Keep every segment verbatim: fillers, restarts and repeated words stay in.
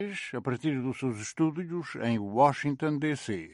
a partir dos seus estúdios em Washington, D C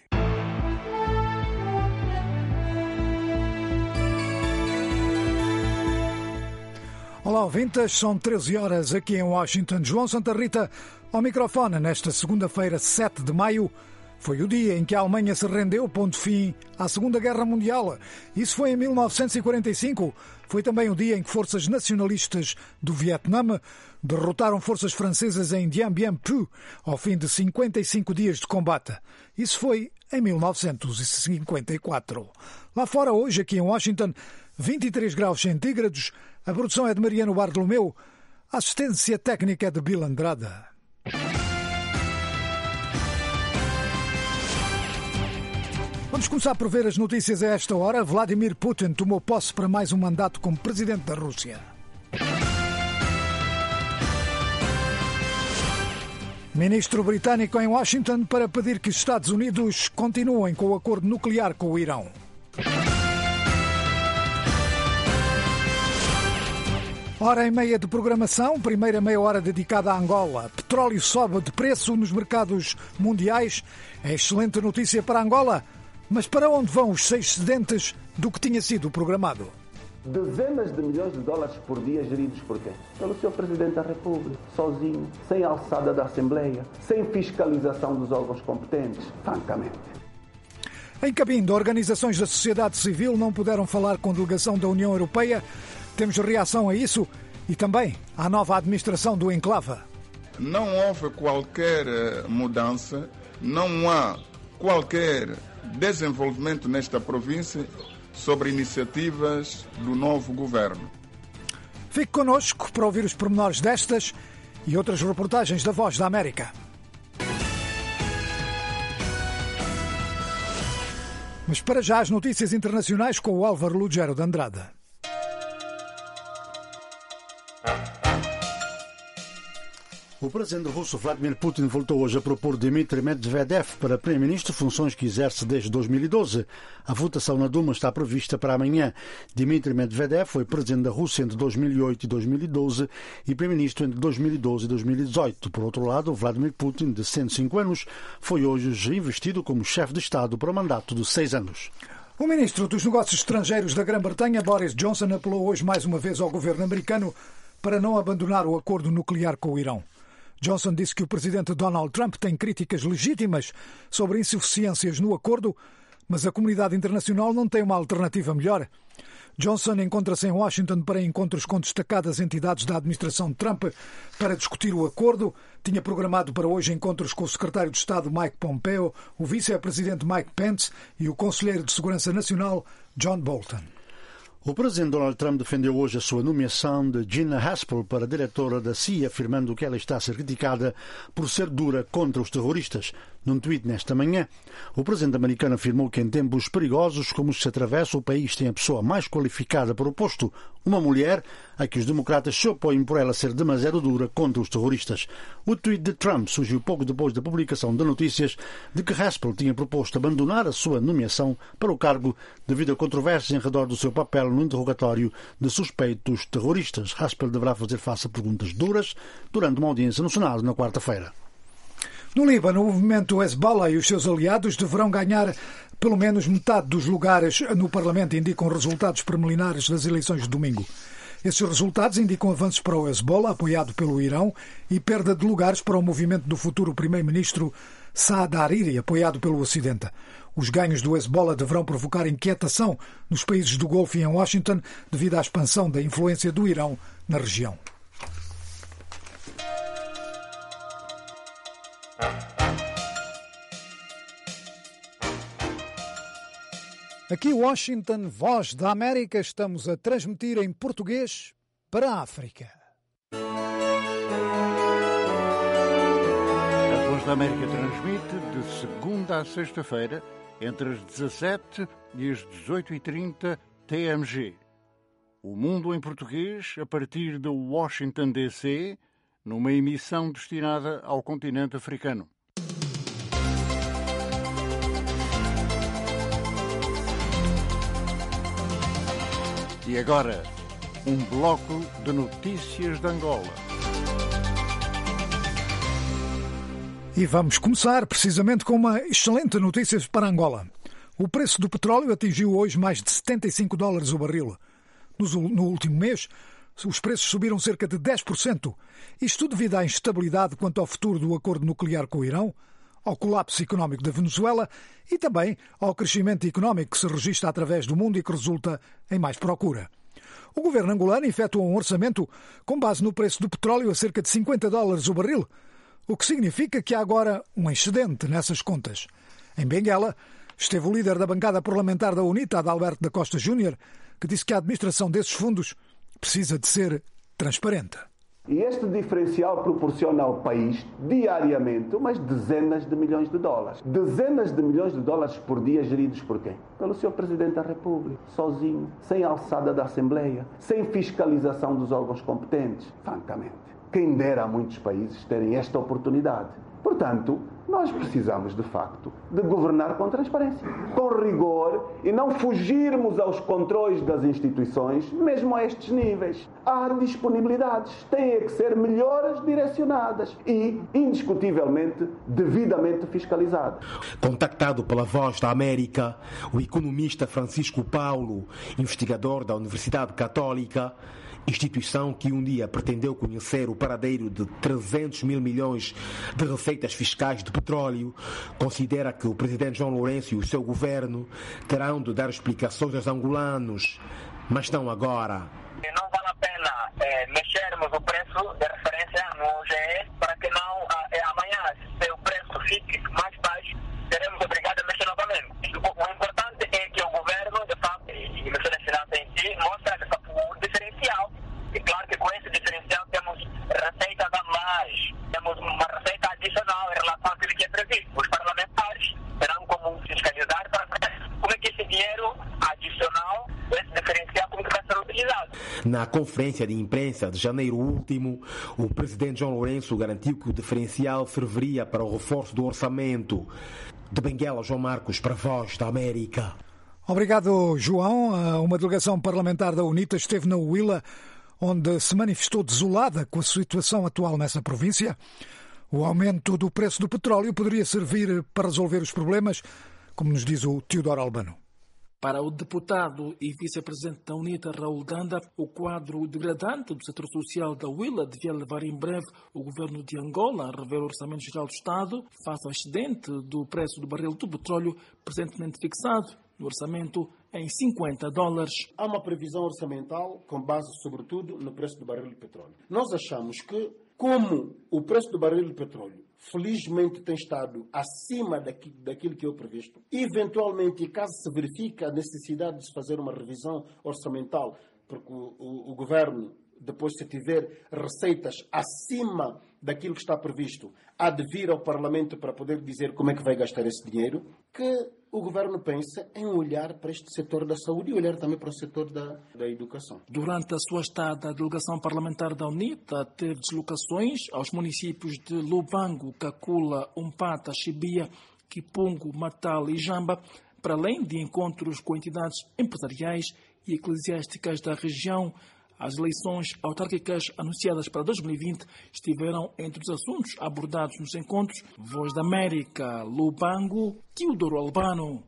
Olá, ouvintes, são treze horas aqui em Washington. João Santa Rita ao microfone nesta segunda-feira, sete de maio. Foi o dia em que a Alemanha se rendeu, ponto fim à Segunda Guerra Mundial. Isso foi em mil novecentos e quarenta e cinco. Foi também o dia em que forças nacionalistas do Vietnã derrotaram forças francesas em Dien Bien Phu, ao fim de cinquenta e cinco dias de combate. Isso foi em mil novecentos e cinquenta e quatro. Lá fora, hoje, aqui em Washington, vinte e três graus centígrados. A produção é de Mariano Bartolomeu. A assistência técnica é de Bill Andrade. Vamos começar por ver as notícias a esta hora. Vladimir Putin tomou posse para mais um mandato como presidente da Rússia. Ministro britânico em Washington para pedir que os Estados Unidos continuem com o acordo nuclear com o Irão. Hora e meia de programação, primeira meia hora dedicada a Angola. Petróleo sobe de preço nos mercados mundiais. É excelente notícia para Angola. Mas para onde vão os seis excedentes do que tinha sido programado? Dezenas de milhões de dólares por dia geridos por quem? Pelo seu Presidente da República, sozinho, sem alçada da Assembleia, sem fiscalização dos órgãos competentes, francamente. Em Cabinda, organizações da sociedade civil não puderam falar com a delegação da União Europeia. Temos reação a isso e também à nova administração do enclave. Não houve qualquer mudança, não há qualquer desenvolvimento nesta província sobre iniciativas do novo governo. Fique connosco para ouvir os pormenores destas e outras reportagens da Voz da América. Mas para já as notícias internacionais com o Álvaro Lugero de Andrade. O presidente russo Vladimir Putin voltou hoje a propor Dmitry Medvedev para primeiro-ministro, funções que exerce desde dois mil e doze. A votação na Duma está prevista para amanhã. Dmitry Medvedev foi presidente da Rússia entre dois mil e oito e dois mil e doze e primeiro-ministro entre dois mil e doze e dois mil e dezoito. Por outro lado, Vladimir Putin, de cento e cinco anos, foi hoje investido como chefe de Estado para um mandato de seis anos. O ministro dos Negócios Estrangeiros da Grã-Bretanha, Boris Johnson, apelou hoje mais uma vez ao governo americano para não abandonar o acordo nuclear com o Irão. Johnson disse que o presidente Donald Trump tem críticas legítimas sobre insuficiências no acordo, mas a comunidade internacional não tem uma alternativa melhor. Johnson encontra-se em Washington para encontros com destacadas entidades da administração de Trump para discutir o acordo. Tinha programado para hoje encontros com o secretário de Estado Mike Pompeo, o vice-presidente Mike Pence e o conselheiro de Segurança Nacional John Bolton. O presidente Donald Trump defendeu hoje a sua nomeação de Gina Haspel para diretora da C I A, afirmando que ela está a ser criticada por ser dura contra os terroristas. Num tweet nesta manhã, o presidente americano afirmou que em tempos perigosos como os que se atravessa, o país tem a pessoa mais qualificada para o posto, uma mulher a que os democratas se opõem por ela ser demasiado dura contra os terroristas. O tweet de Trump surgiu pouco depois da publicação de notícias de que Haspel tinha proposto abandonar a sua nomeação para o cargo devido a controvérsias em redor do seu papel no interrogatório de suspeitos terroristas. Haspel deverá fazer face a perguntas duras durante uma audiência no Senado na quarta-feira. No Líbano, o movimento Hezbollah e os seus aliados deverão ganhar pelo menos metade dos lugares no Parlamento, indicam resultados preliminares das eleições de domingo. Esses resultados indicam avanços para o Hezbollah, apoiado pelo Irão, e perda de lugares para o movimento do futuro primeiro-ministro Saad Hariri, apoiado pelo Ocidente. Os ganhos do Hezbollah deverão provocar inquietação nos países do Golfo e em Washington devido à expansão da influência do Irão na região. Aqui Washington, Voz da América, estamos a transmitir em português para a África. A Voz da América transmite de segunda a sexta-feira entre as dezassete e as dezoito e trinta T M G. O Mundo em Português a partir de Washington, D C, numa emissão destinada ao continente africano. E agora, um bloco de notícias de Angola. E vamos começar precisamente com uma excelente notícia para Angola. O preço do petróleo atingiu hoje mais de setenta e cinco dólares o barril. No último mês, os preços subiram cerca de dez por cento. Isto devido à instabilidade quanto ao futuro do acordo nuclear com o Irão, ao colapso económico da Venezuela e também ao crescimento económico que se registra através do mundo e que resulta em mais procura. O governo angolano efetuou um orçamento com base no preço do petróleo a cerca de cinquenta dólares o barril, o que significa que há agora um excedente nessas contas. Em Benguela, esteve o líder da bancada parlamentar da UNITA, Adalberto da Costa Júnior, que disse que a administração desses fundos precisa de ser transparente. E este diferencial proporciona ao país, diariamente, umas dezenas de milhões de dólares. Dezenas de milhões de dólares por dia geridos por quem? Pelo senhor Presidente da República, sozinho, sem alçada da Assembleia, sem fiscalização dos órgãos competentes. Francamente, quem dera a muitos países terem esta oportunidade. Portanto, nós precisamos, de facto, de governar com transparência, com rigor e não fugirmos aos controles das instituições, mesmo a estes níveis. Há disponibilidades, têm que ser melhores direcionadas e, indiscutivelmente, devidamente fiscalizadas. Contactado pela Voz da América, o economista Francisco Paulo, investigador da Universidade Católica, instituição que um dia pretendeu conhecer o paradeiro de trezentos mil milhões de receitas fiscais de petróleo, considera que o presidente João Lourenço e o seu governo terão de dar explicações aos angolanos, mas não agora. Não vale a pena é, mexermos o preço de referência no G E para que não é, amanhã, se o preço fique mais baixo, seremos obrigados a mexer novamente. O importante é que o governo, de fato, e o Ministério das Finanças em si, mostra o diferencial. E claro que com esse diferencial temos receitas a mais, temos uma receita adicional em relação àquilo que é previsto. Os parlamentares terão como fiscalizar para ver como é que esse dinheiro adicional, esse diferencial, como que vai ser utilizado. Na conferência de imprensa de janeiro último, o presidente João Lourenço garantiu que o diferencial serviria para o reforço do orçamento. De Benguela, João Marcos, para a Voz da América. Obrigado, João. Uma delegação parlamentar da UNITA esteve na Huila, onde se manifestou desolada com a situação atual nessa província. O aumento do preço do petróleo poderia servir para resolver os problemas, como nos diz o Teodoro Albano. Para o deputado e vice-presidente da UNITA, Raul Danda, o quadro degradante do setor social da Huila devia levar em breve o governo de Angola a rever o Orçamento Geral do Estado face ao excedente do preço do barril do petróleo presentemente fixado no orçamento em cinquenta dólares. Há uma previsão orçamental com base, sobretudo, no preço do barril de petróleo. Nós achamos que, como o preço do barril de petróleo felizmente tem estado acima daquilo que é o previsto, eventualmente, caso se verifique a necessidade de se fazer uma revisão orçamental, porque o, o, o governo, depois se tiver receitas acima daquilo que está previsto, há de vir ao Parlamento para poder dizer como é que vai gastar esse dinheiro, que o governo pensa em olhar para este setor da saúde e olhar também para o setor da, da educação. Durante a sua estada, a delegação parlamentar da UNITA teve deslocações aos municípios de Lubango, Cacula, Umpata, Chibia, Kipungo, Matal e Jamba, para além de encontros com entidades empresariais e eclesiásticas da região. As eleições autárquicas anunciadas para dois mil e vinte estiveram entre os assuntos abordados nos encontros. Voz da América, Lubango, Teodoro Albano.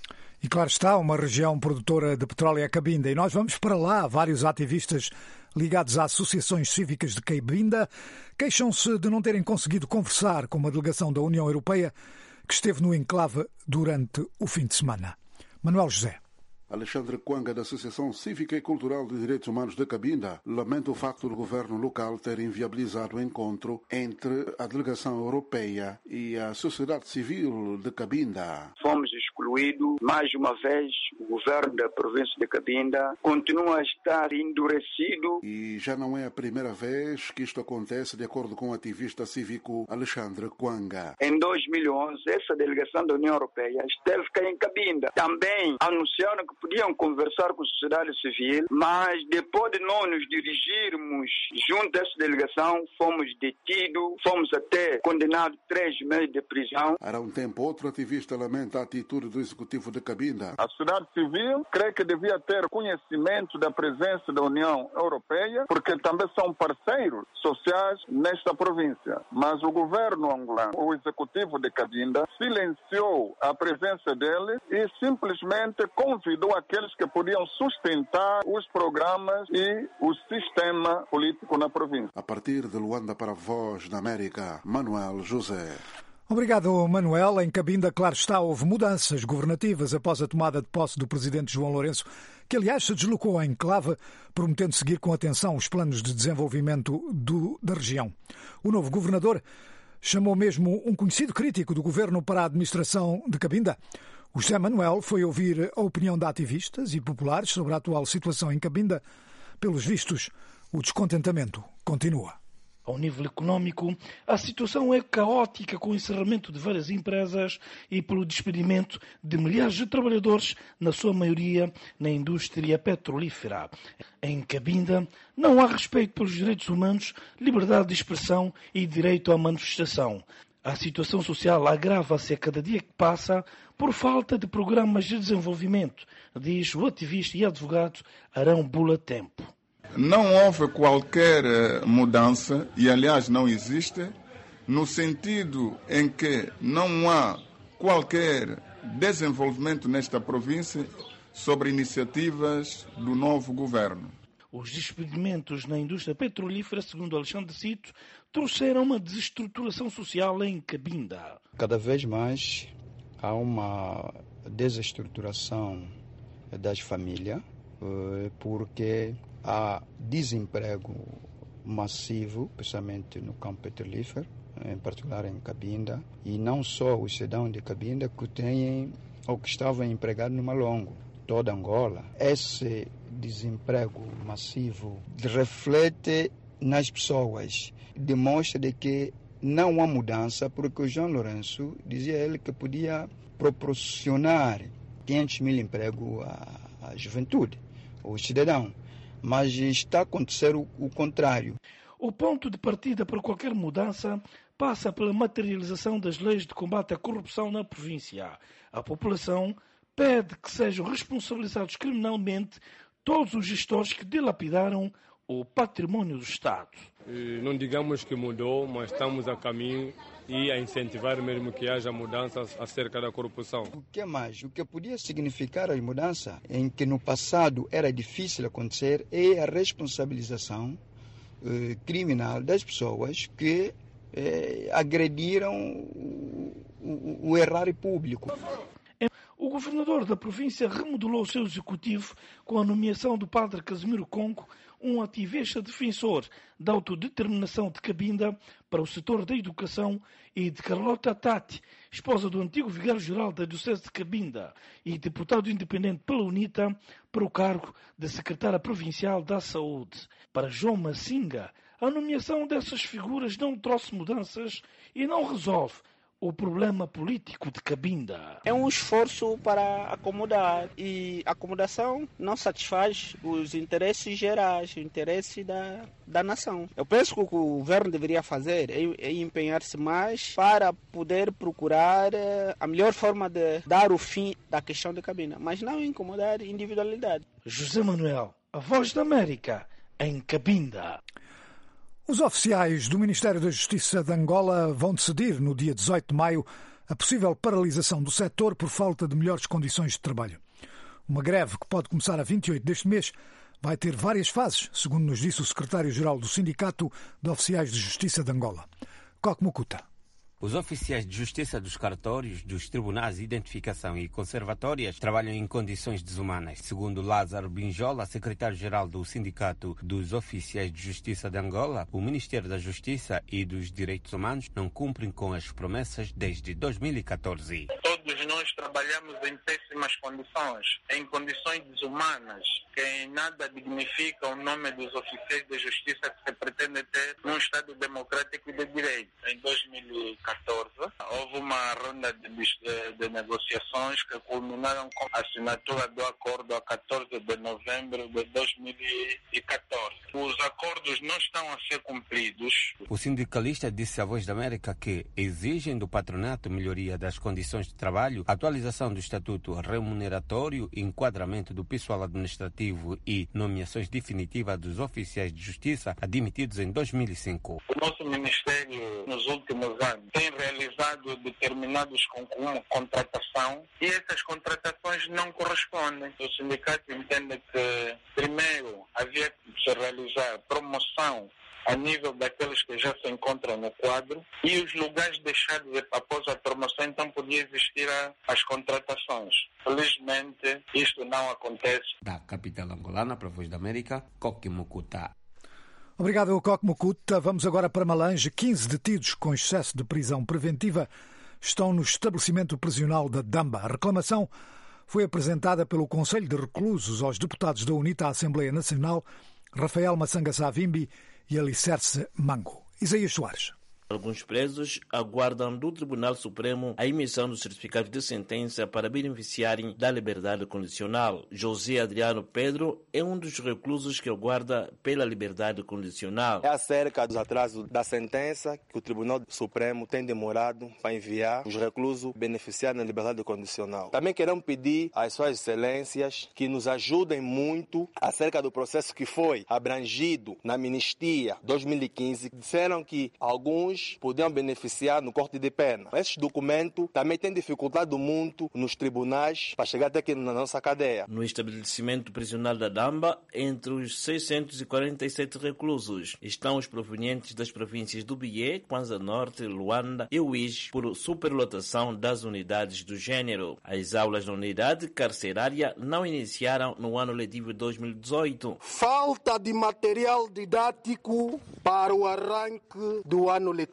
E claro está, uma região produtora de petróleo é Cabinda. E nós vamos para lá. Vários ativistas ligados a associações cívicas de Cabinda queixam-se de não terem conseguido conversar com uma delegação da União Europeia que esteve no enclave durante o fim de semana. Manuel José. Alexandre Quanga, da Associação Cívica e Cultural de Direitos Humanos de Cabinda, lamenta o facto do governo local ter inviabilizado o encontro entre a delegação europeia e a sociedade civil de Cabinda. Fomos excluídos. Mais uma vez, o governo da província de Cabinda continua a estar endurecido. E já não é a primeira vez que isto acontece, de acordo com o ativista cívico Alexandre Quanga. Em dois mil e onze, essa delegação da União Europeia esteve cá em Cabinda. Também anunciaram que podiam conversar com a sociedade civil, mas depois de nós nos dirigirmos junto a essa delegação, fomos detidos, fomos até condenados a três meses de prisão. Há um tempo, outro ativista lamenta a atitude do do Executivo de Cabinda. A sociedade civil crê que devia ter conhecimento da presença da União Europeia, porque também são parceiros sociais nesta província. Mas o governo angolano, o Executivo de Cabinda, silenciou a presença dele e simplesmente convidou aqueles que podiam sustentar os programas e o sistema político na província. A partir de Luanda para a Voz da América, Manuel José. Obrigado, Manuel. Em Cabinda, claro está, houve mudanças governativas após a tomada de posse do presidente João Lourenço, que aliás se deslocou à enclave, prometendo seguir com atenção os planos de desenvolvimento do, da região. O novo governador chamou mesmo um conhecido crítico do governo para a administração de Cabinda. O José Manuel foi ouvir a opinião de ativistas e populares sobre a atual situação em Cabinda. Pelos vistos, o descontentamento continua. Ao nível econômico, a situação é caótica, com o encerramento de várias empresas e pelo despedimento de milhares de trabalhadores, na sua maioria na indústria petrolífera. Em Cabinda, não há respeito pelos direitos humanos, liberdade de expressão e direito à manifestação. A situação social agrava-se a cada dia que passa por falta de programas de desenvolvimento, diz o ativista e advogado Arão Bula Tempo. Não houve qualquer mudança, e aliás não existe, no sentido em que não há qualquer desenvolvimento nesta província sobre iniciativas do novo governo. Os despedimentos na indústria petrolífera, segundo Alexandre Cito, trouxeram uma desestruturação social em Cabinda. Cada vez mais há uma desestruturação das famílias, porque há desemprego massivo, especialmente no campo petrolífero, em particular em Cabinda, e não só os cidadãos de Cabinda que têm ou que estavam empregados no Malongo, toda Angola. Esse desemprego massivo reflete nas pessoas, demonstra de que não há mudança, porque o João Lourenço dizia ele que podia proporcionar quinhentos mil empregos à, à juventude, aos cidadãos. Mas está a acontecer o, o contrário. O ponto de partida para qualquer mudança passa pela materialização das leis de combate à corrupção na província. A população pede que sejam responsabilizados criminalmente todos os gestores que dilapidaram o património do Estado. Não digamos que mudou, mas estamos a caminho e a incentivar mesmo que haja mudanças acerca da corrupção. O que mais? O que podia significar a mudança, em que no passado era difícil acontecer, é a responsabilização eh, criminal das pessoas que eh, agrediram o, o, o erário público. O governador da província remodelou o seu executivo com a nomeação do padre Casimiro Conco, um ativista defensor da autodeterminação de Cabinda para o setor da educação, e de Carlota Tati, esposa do antigo vigário-geral da Diocese de Cabinda e deputado independente pela UNITA, para o cargo de secretária provincial da Saúde. Para João Massinga, a nomeação dessas figuras não trouxe mudanças e não resolve o problema político de Cabinda. É um esforço para acomodar, e a acomodação não satisfaz os interesses gerais, o interesse da, da nação. Eu penso que o que o governo deveria fazer é, é empenhar-se mais para poder procurar a melhor forma de dar o fim da questão de Cabinda, mas não incomodar individualidade. José Manuel, a Voz da América, em Cabinda. Os oficiais do Ministério da Justiça de Angola vão decidir, no dia dezoito de maio, a possível paralisação do setor por falta de melhores condições de trabalho. Uma greve que pode começar a vinte e oito deste mês vai ter várias fases, segundo nos disse o secretário-geral do Sindicato de Oficiais de Justiça de Angola, Coque Mukuta. Os oficiais de justiça dos cartórios, dos tribunais de identificação e conservatórias trabalham em condições desumanas. Segundo Lázaro Binjola, secretário-geral do Sindicato dos Oficiais de Justiça de Angola, o Ministério da Justiça e dos Direitos Humanos não cumprem com as promessas desde dois mil e catorze. Todos nós trabalhamos em péssimas condições, em condições desumanas, que em nada dignifica o nome dos oficiais de justiça que se pretende ter num Estado democrático de direito. Em dois mil e catorze, houve uma ronda de, de, de negociações que culminaram com a assinatura do acordo a catorze de novembro de dois mil e catorze. Os acordos não estão a ser cumpridos. O sindicalista disse à Voz da América que exigem do patronato melhoria das condições de trabalho, atualização do estatuto remuneratório, enquadramento do pessoal administrativo e nomeações definitivas dos oficiais de justiça admitidos em dois mil e cinco. O nosso Ministério, nos últimos anos, tem realizado determinados concursos, contratação, e essas contratações não correspondem. O sindicato entende que, primeiro, havia que se realizar promoção a nível daqueles que já se encontram no quadro, e os lugares deixados após a promoção, então podia existir as contratações. Felizmente, isto não acontece. Da capital angolana, para a Voz da América, Coque Mucuta. Obrigado, Coque Mucuta. Vamos agora para Malange. quinze detidos com excesso de prisão preventiva estão no estabelecimento prisional da Damba. A reclamação foi apresentada pelo Conselho de Reclusos aos deputados da UNITA à Assembleia Nacional, Rafael Massanga Savimbi e Alicerce Mango. Isaías Soares. Alguns presos aguardam do Tribunal Supremo a emissão do certificado de sentença para beneficiarem da liberdade condicional. José Adriano Pedro é um dos reclusos que aguarda pela liberdade condicional. É acerca dos atrasos da sentença que o Tribunal Supremo tem demorado para enviar os reclusos beneficiarem da liberdade condicional. Também queremos pedir às suas excelências que nos ajudem muito acerca do processo que foi abrangido na Amnistia dois mil e quinze. Disseram que alguns podiam beneficiar no corte de pena. Esses documentos também têm dificuldade muito nos tribunais para chegar até aqui na nossa cadeia. No estabelecimento prisional da Damba, entre os seiscentos e quarenta e sete reclusos estão os provenientes das províncias do Bié, Kwanza Norte, Luanda e Uís, por superlotação das unidades do gênero. As aulas na unidade carcerária não iniciaram no ano letivo dois mil e dezoito. Falta de material didático para o arranque do ano letivo.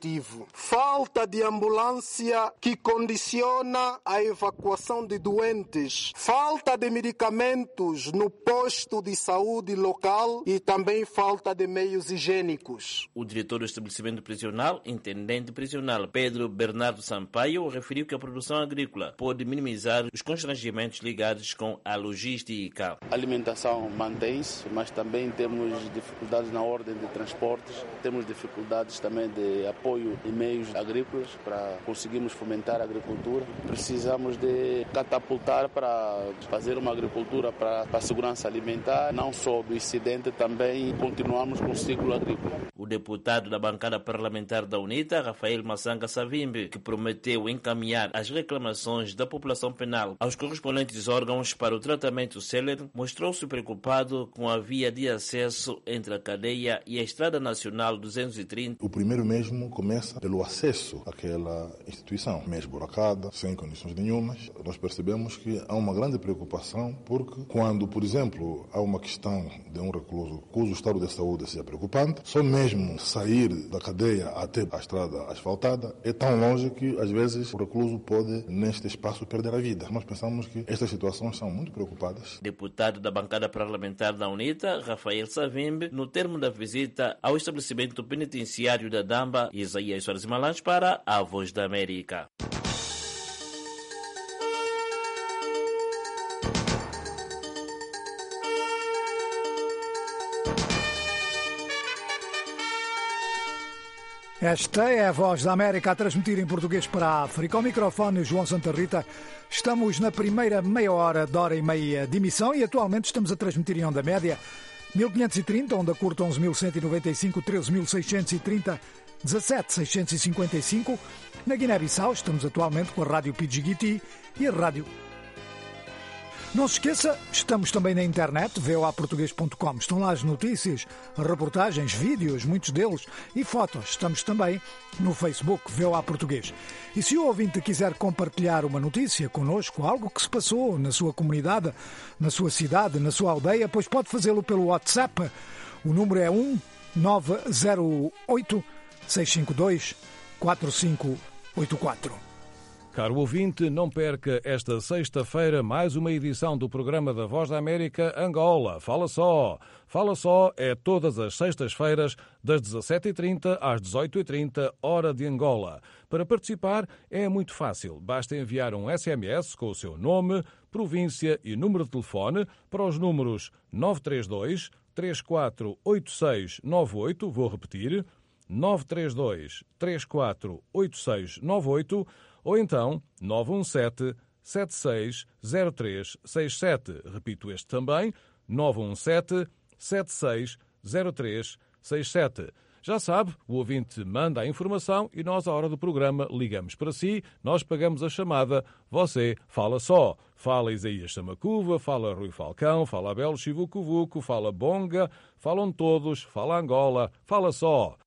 Falta de ambulância que condiciona a evacuação de doentes. Falta de medicamentos no posto de saúde local e também falta de meios higiênicos. O diretor do estabelecimento prisional, intendente prisional Pedro Bernardo Sampaio, referiu que a produção agrícola pode minimizar os constrangimentos ligados com a logística. A alimentação mantém-se, mas também temos dificuldades na ordem de transportes, temos dificuldades também de apoio de meios agrícolas para conseguirmos fomentar a agricultura. Precisamos de catapultar para fazer uma agricultura para, para a segurança alimentar, não só do incidente, também continuamos com o ciclo agrícola. O deputado da bancada parlamentar da UNITA, Rafael Massanga Savimbi, que prometeu encaminhar as reclamações da população penal aos correspondentes órgãos para o tratamento célere, mostrou-se preocupado com a via de acesso entre a cadeia e a Estrada Nacional duzentos e trinta. O primeiro mesmo começa pelo acesso àquela instituição, meio esburacada, sem condições nenhumas. Nós percebemos que há uma grande preocupação porque quando, por exemplo, há uma questão de um recluso cujo estado de saúde seja preocupante, só mesmo sair da cadeia até a estrada asfaltada é tão longe que às vezes o recluso pode, neste espaço, perder a vida. Nós pensamos que estas situações são muito preocupadas. Deputado da bancada parlamentar da UNITA, Rafael Savimbi, no termo da visita ao estabelecimento penitenciário da Damba, Isaías Soares Malange para a Voz da América. Esta é a Voz da América a transmitir em português para a África. Ao microfone, João Santa Rita. Estamos na primeira meia hora, de hora e meia de emissão e atualmente estamos a transmitir em onda média mil quinhentos e trinta, onda curta onze mil cento e noventa e cinco, treze mil seiscentos e trinta, dezassete mil seiscentos e cinquenta e cinco. Na Guiné-Bissau estamos atualmente com a Rádio Pidgiguiti e a Rádio. Não se esqueça, estamos também na internet, v o a português ponto com. Estão lá as notícias, reportagens, vídeos, muitos deles, e fotos. Estamos também no Facebook, V O A Português. E se o ouvinte quiser compartilhar uma notícia connosco, algo que se passou na sua comunidade, na sua cidade, na sua aldeia, pois pode fazê-lo pelo WhatsApp. O número é um nove zero oito, seis cinco dois, quatro cinco oito quatro. Caro ouvinte, não perca esta sexta-feira mais uma edição do programa da Voz da América Angola. Fala só! Fala só é todas as sextas-feiras, das dezassete e trinta às dezoito e trinta, hora de Angola. Para participar é muito fácil. Basta enviar um S M S com o seu nome, província e número de telefone para os números nove três dois, três quatro oito seis nove oito, vou repetir, nove três dois, três quatro oito seis nove oito, ou então nove um sete, sete seis zero três seis sete. Repito este também, nove um sete, sete seis zero três seis sete. Já sabe, o ouvinte manda a informação e nós, à hora do programa, ligamos para si, nós pagamos a chamada, você fala só. Fala Isaías Samacuva, fala Rui Falcão, fala Abel Chivucovuco, fala Bonga, falam todos, fala Angola, fala só.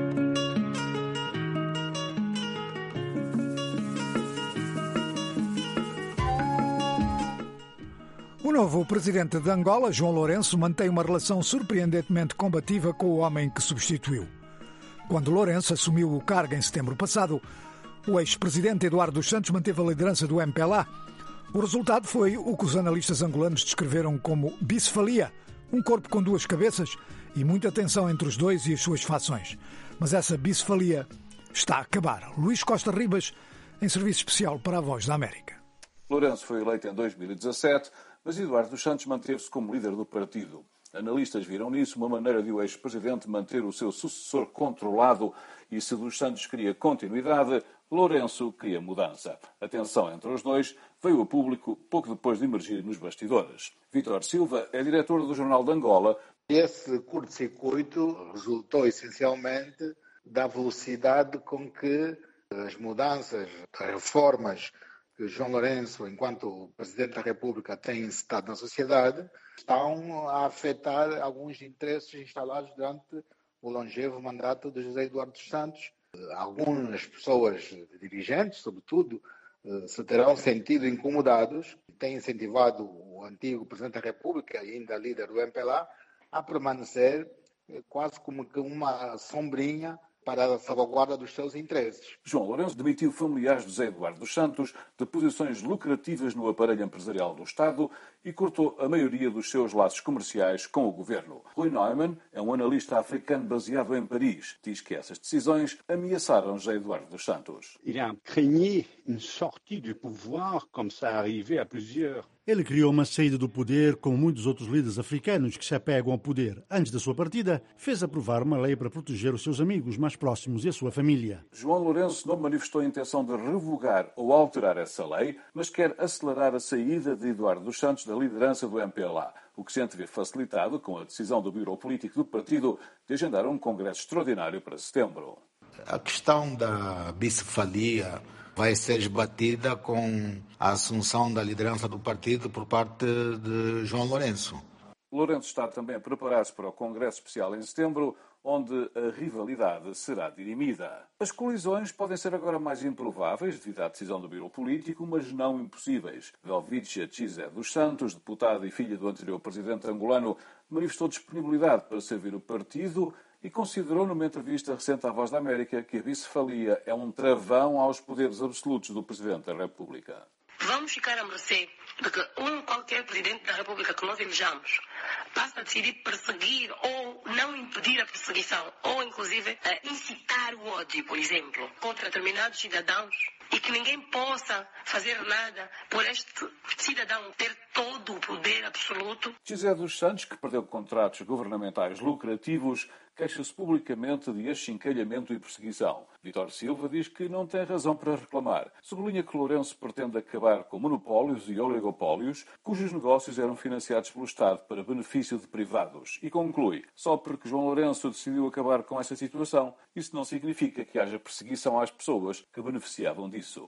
O novo presidente de Angola, João Lourenço, mantém uma relação surpreendentemente combativa com o homem que substituiu. Quando Lourenço assumiu o cargo em setembro passado, o ex-presidente Eduardo dos Santos manteve a liderança do M P L A. O resultado foi o que os analistas angolanos descreveram como bicefalia, um corpo com duas cabeças e muita tensão entre os dois e as suas fações. Mas essa bicefalia está a acabar. Luís Costa Ribas, em serviço especial para a Voz da América. Lourenço foi eleito em dois mil e dezassete, mas Eduardo dos Santos manteve-se como líder do partido. Analistas viram nisso uma maneira de o ex-presidente manter o seu sucessor controlado e, se dos Santos queria continuidade, Lourenço queria mudança. A tensão entre os dois veio a público pouco depois de emergir nos bastidores. Vítor Silva é diretor do Jornal de Angola. Esse curto-circuito resultou essencialmente da velocidade com que as mudanças, as reformas que João Lourenço, enquanto Presidente da República, tem incitado na sociedade, estão a afetar alguns interesses instalados durante o longevo mandato de José Eduardo dos Santos. Algumas pessoas dirigentes, sobretudo, se terão sentido incomodados e têm incentivado o antigo Presidente da República, ainda líder do M P L A, a permanecer quase como que uma sombrinha para a salvaguarda dos seus interesses. João Lourenço demitiu familiares de José Eduardo dos Santos de posições lucrativas no aparelho empresarial do Estado e cortou a maioria dos seus laços comerciais com o governo. Rui Neumann é um analista africano baseado em Paris. Diz que essas decisões ameaçaram José Eduardo dos Santos. Il a craigné une sortie du pouvoir, comme ça arrivait à plusieurs. Ele criou uma saída do poder, como muitos outros líderes africanos que se apegam ao poder. Antes da sua partida, fez aprovar uma lei para proteger os seus amigos mais próximos e a sua família. João Lourenço não manifestou a intenção de revogar ou alterar essa lei, mas quer acelerar a saída de Eduardo dos Santos da liderança do M P L A, o que se antevê facilitado com a decisão do Bureau Político do partido de agendar um congresso extraordinário para setembro. A questão da bicefalia vai ser esbatida com a assunção da liderança do partido por parte de João Lourenço. Lourenço está também a preparar-se para o Congresso Especial em setembro, onde a rivalidade será dirimida. As colisões podem ser agora mais improváveis devido à decisão do Bureau Político, mas não impossíveis. Velvicia Chizé dos Santos, deputada e filha do anterior presidente angolano, manifestou disponibilidade para servir o partido e considerou numa entrevista recente à Voz da América que a bicefalia é um travão aos poderes absolutos do Presidente da República. Vamos ficar a mercê de que um qualquer Presidente da República que nós elejamos passe a decidir perseguir ou não impedir a perseguição, ou inclusive a incitar o ódio, por exemplo, contra determinados cidadãos, e que ninguém possa fazer nada por este cidadão ter todo o poder absoluto. José dos Santos, que perdeu contratos governamentais lucrativos, queixa-se publicamente de achincalhamento e perseguição. Vítor Silva diz que não tem razão para reclamar. Sublinha que Lourenço pretende acabar com monopólios e oligopólios, cujos negócios eram financiados pelo Estado para benefício de privados. E conclui, só porque João Lourenço decidiu acabar com essa situação, isso não significa que haja perseguição às pessoas que beneficiavam disso.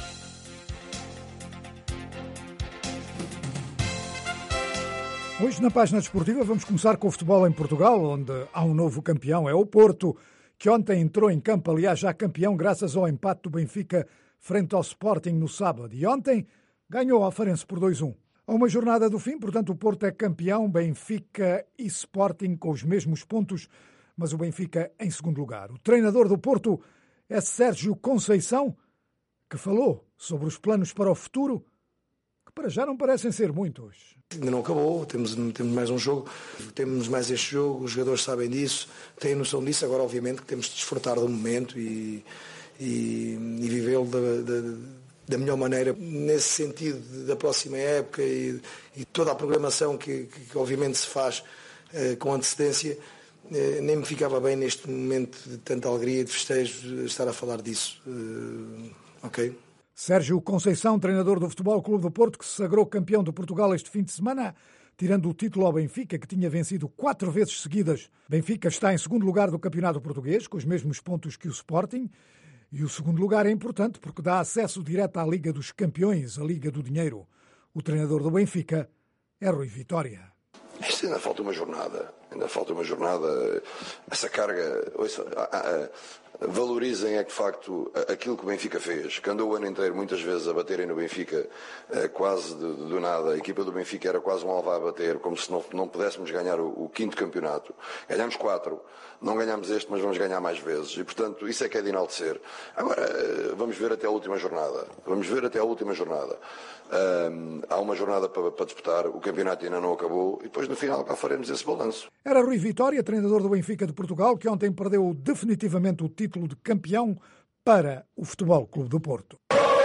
Hoje, na página desportiva, vamos começar com o futebol em Portugal, onde há um novo campeão, é o Porto, que ontem entrou em campo, aliás, já campeão, graças ao empate do Benfica frente ao Sporting no sábado. E ontem ganhou ao Farense por dois a um. A uma jornada do fim, portanto, o Porto é campeão, Benfica e Sporting com os mesmos pontos, mas o Benfica em segundo lugar. O treinador do Porto é Sérgio Conceição, que falou sobre os planos para o futuro, que para já não parecem ser muitos. Ainda não acabou, temos, temos mais um jogo, temos mais este jogo, os jogadores sabem disso, têm noção disso, agora obviamente que temos de desfrutar do momento e, e, e vivê-lo da, da, da melhor maneira, nesse sentido da próxima época e, e toda a programação que, que, que obviamente se faz eh, com antecedência. Eh, nem me ficava bem neste momento de tanta alegria e de festejo estar a falar disso. Eh, ok? Sérgio Conceição, treinador do Futebol Clube do Porto, que se sagrou campeão de Portugal este fim de semana, tirando o título ao Benfica, que tinha vencido quatro vezes seguidas. Benfica está em segundo lugar do Campeonato Português, com os mesmos pontos que o Sporting, e o segundo lugar é importante porque dá acesso direto à Liga dos Campeões, a Liga do Dinheiro. O treinador do Benfica é Rui Vitória. Isto ainda falta uma jornada, ainda falta uma jornada, essa carga, ouça, a, a, valorizem é que de facto aquilo que o Benfica fez, que andou o ano inteiro muitas vezes a baterem no Benfica, quase do, do nada, a equipa do Benfica era quase um alva a bater, como se não, não pudéssemos ganhar o, o quinto campeonato. Ganhámos quatro, não ganhámos este, mas vamos ganhar mais vezes, e portanto isso é que é de enaltecer. Agora, vamos ver até a última jornada, vamos ver até a última jornada. Um, há uma jornada para, para disputar, o campeonato ainda não acabou, e depois no final cá faremos esse balanço. Era Rui Vitória, treinador do Benfica de Portugal, que ontem perdeu definitivamente o título de campeão para o Futebol Clube do Porto.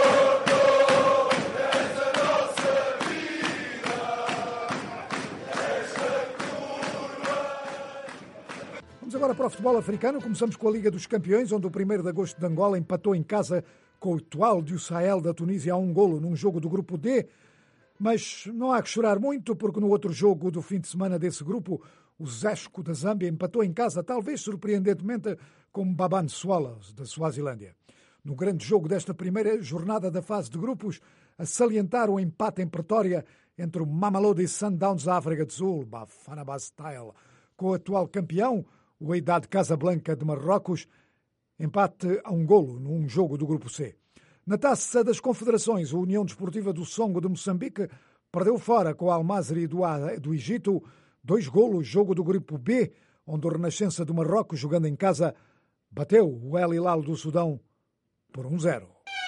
Vamos agora para o futebol africano. Começamos com a Liga dos Campeões, onde o primeiro de agosto de Angola empatou em casa com o Etoile du Sahel da Tunísia a um golo num jogo do grupo D. Mas não há que chorar muito, porque no outro jogo do fim de semana desse grupo, o Zesco da Zâmbia empatou em casa, talvez surpreendentemente, com o Babane Swallows da Suazilândia. No grande jogo desta primeira jornada da fase de grupos, a salientar o empate em Pretória entre o Mamelodi Sundowns da África do Sul, Bafana Bastille, com o atual campeão, o Wydad Casablanca de Marrocos, empate a um golo num jogo do grupo C. Na Taça das Confederações, a União Desportiva do Songo de Moçambique perdeu fora com o Al-Masry do, do Egito, dois golos, jogo do grupo B, onde o Renascença do Marrocos, jogando em casa, bateu o El Hilal do Sudão por um zero.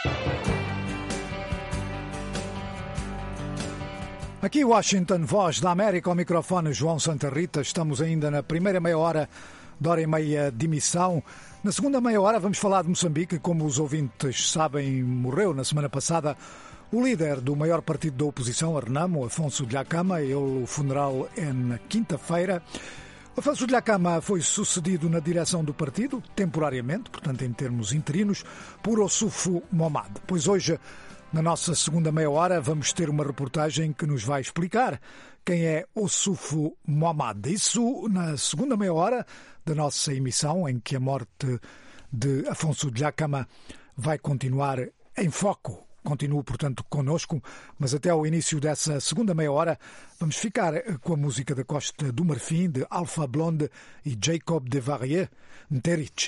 Aqui Washington, Voz da América, ao microfone João Santa Rita. Estamos ainda na primeira meia hora de hora e meia de emissão. Na segunda meia hora vamos falar de Moçambique. Como os ouvintes sabem, morreu na semana passada o líder do maior partido da oposição, a Renamo, Afonso Dhlakama. Ele, o funeral é na quinta-feira. Afonso Dhlakama foi sucedido na direção do partido, temporariamente, portanto em termos interinos, por Ossufo Momad. Pois hoje, na nossa segunda meia hora, vamos ter uma reportagem que nos vai explicar quem é Ossufo Momad. Isso na segunda meia hora da nossa emissão, em que a morte de Afonso Dhlakama vai continuar em foco. Continua, portanto, connosco, mas até ao início dessa segunda meia hora vamos ficar com a música da Costa do Marfim, de Alpha Blonde e Jacob Devarieux, Nteriche.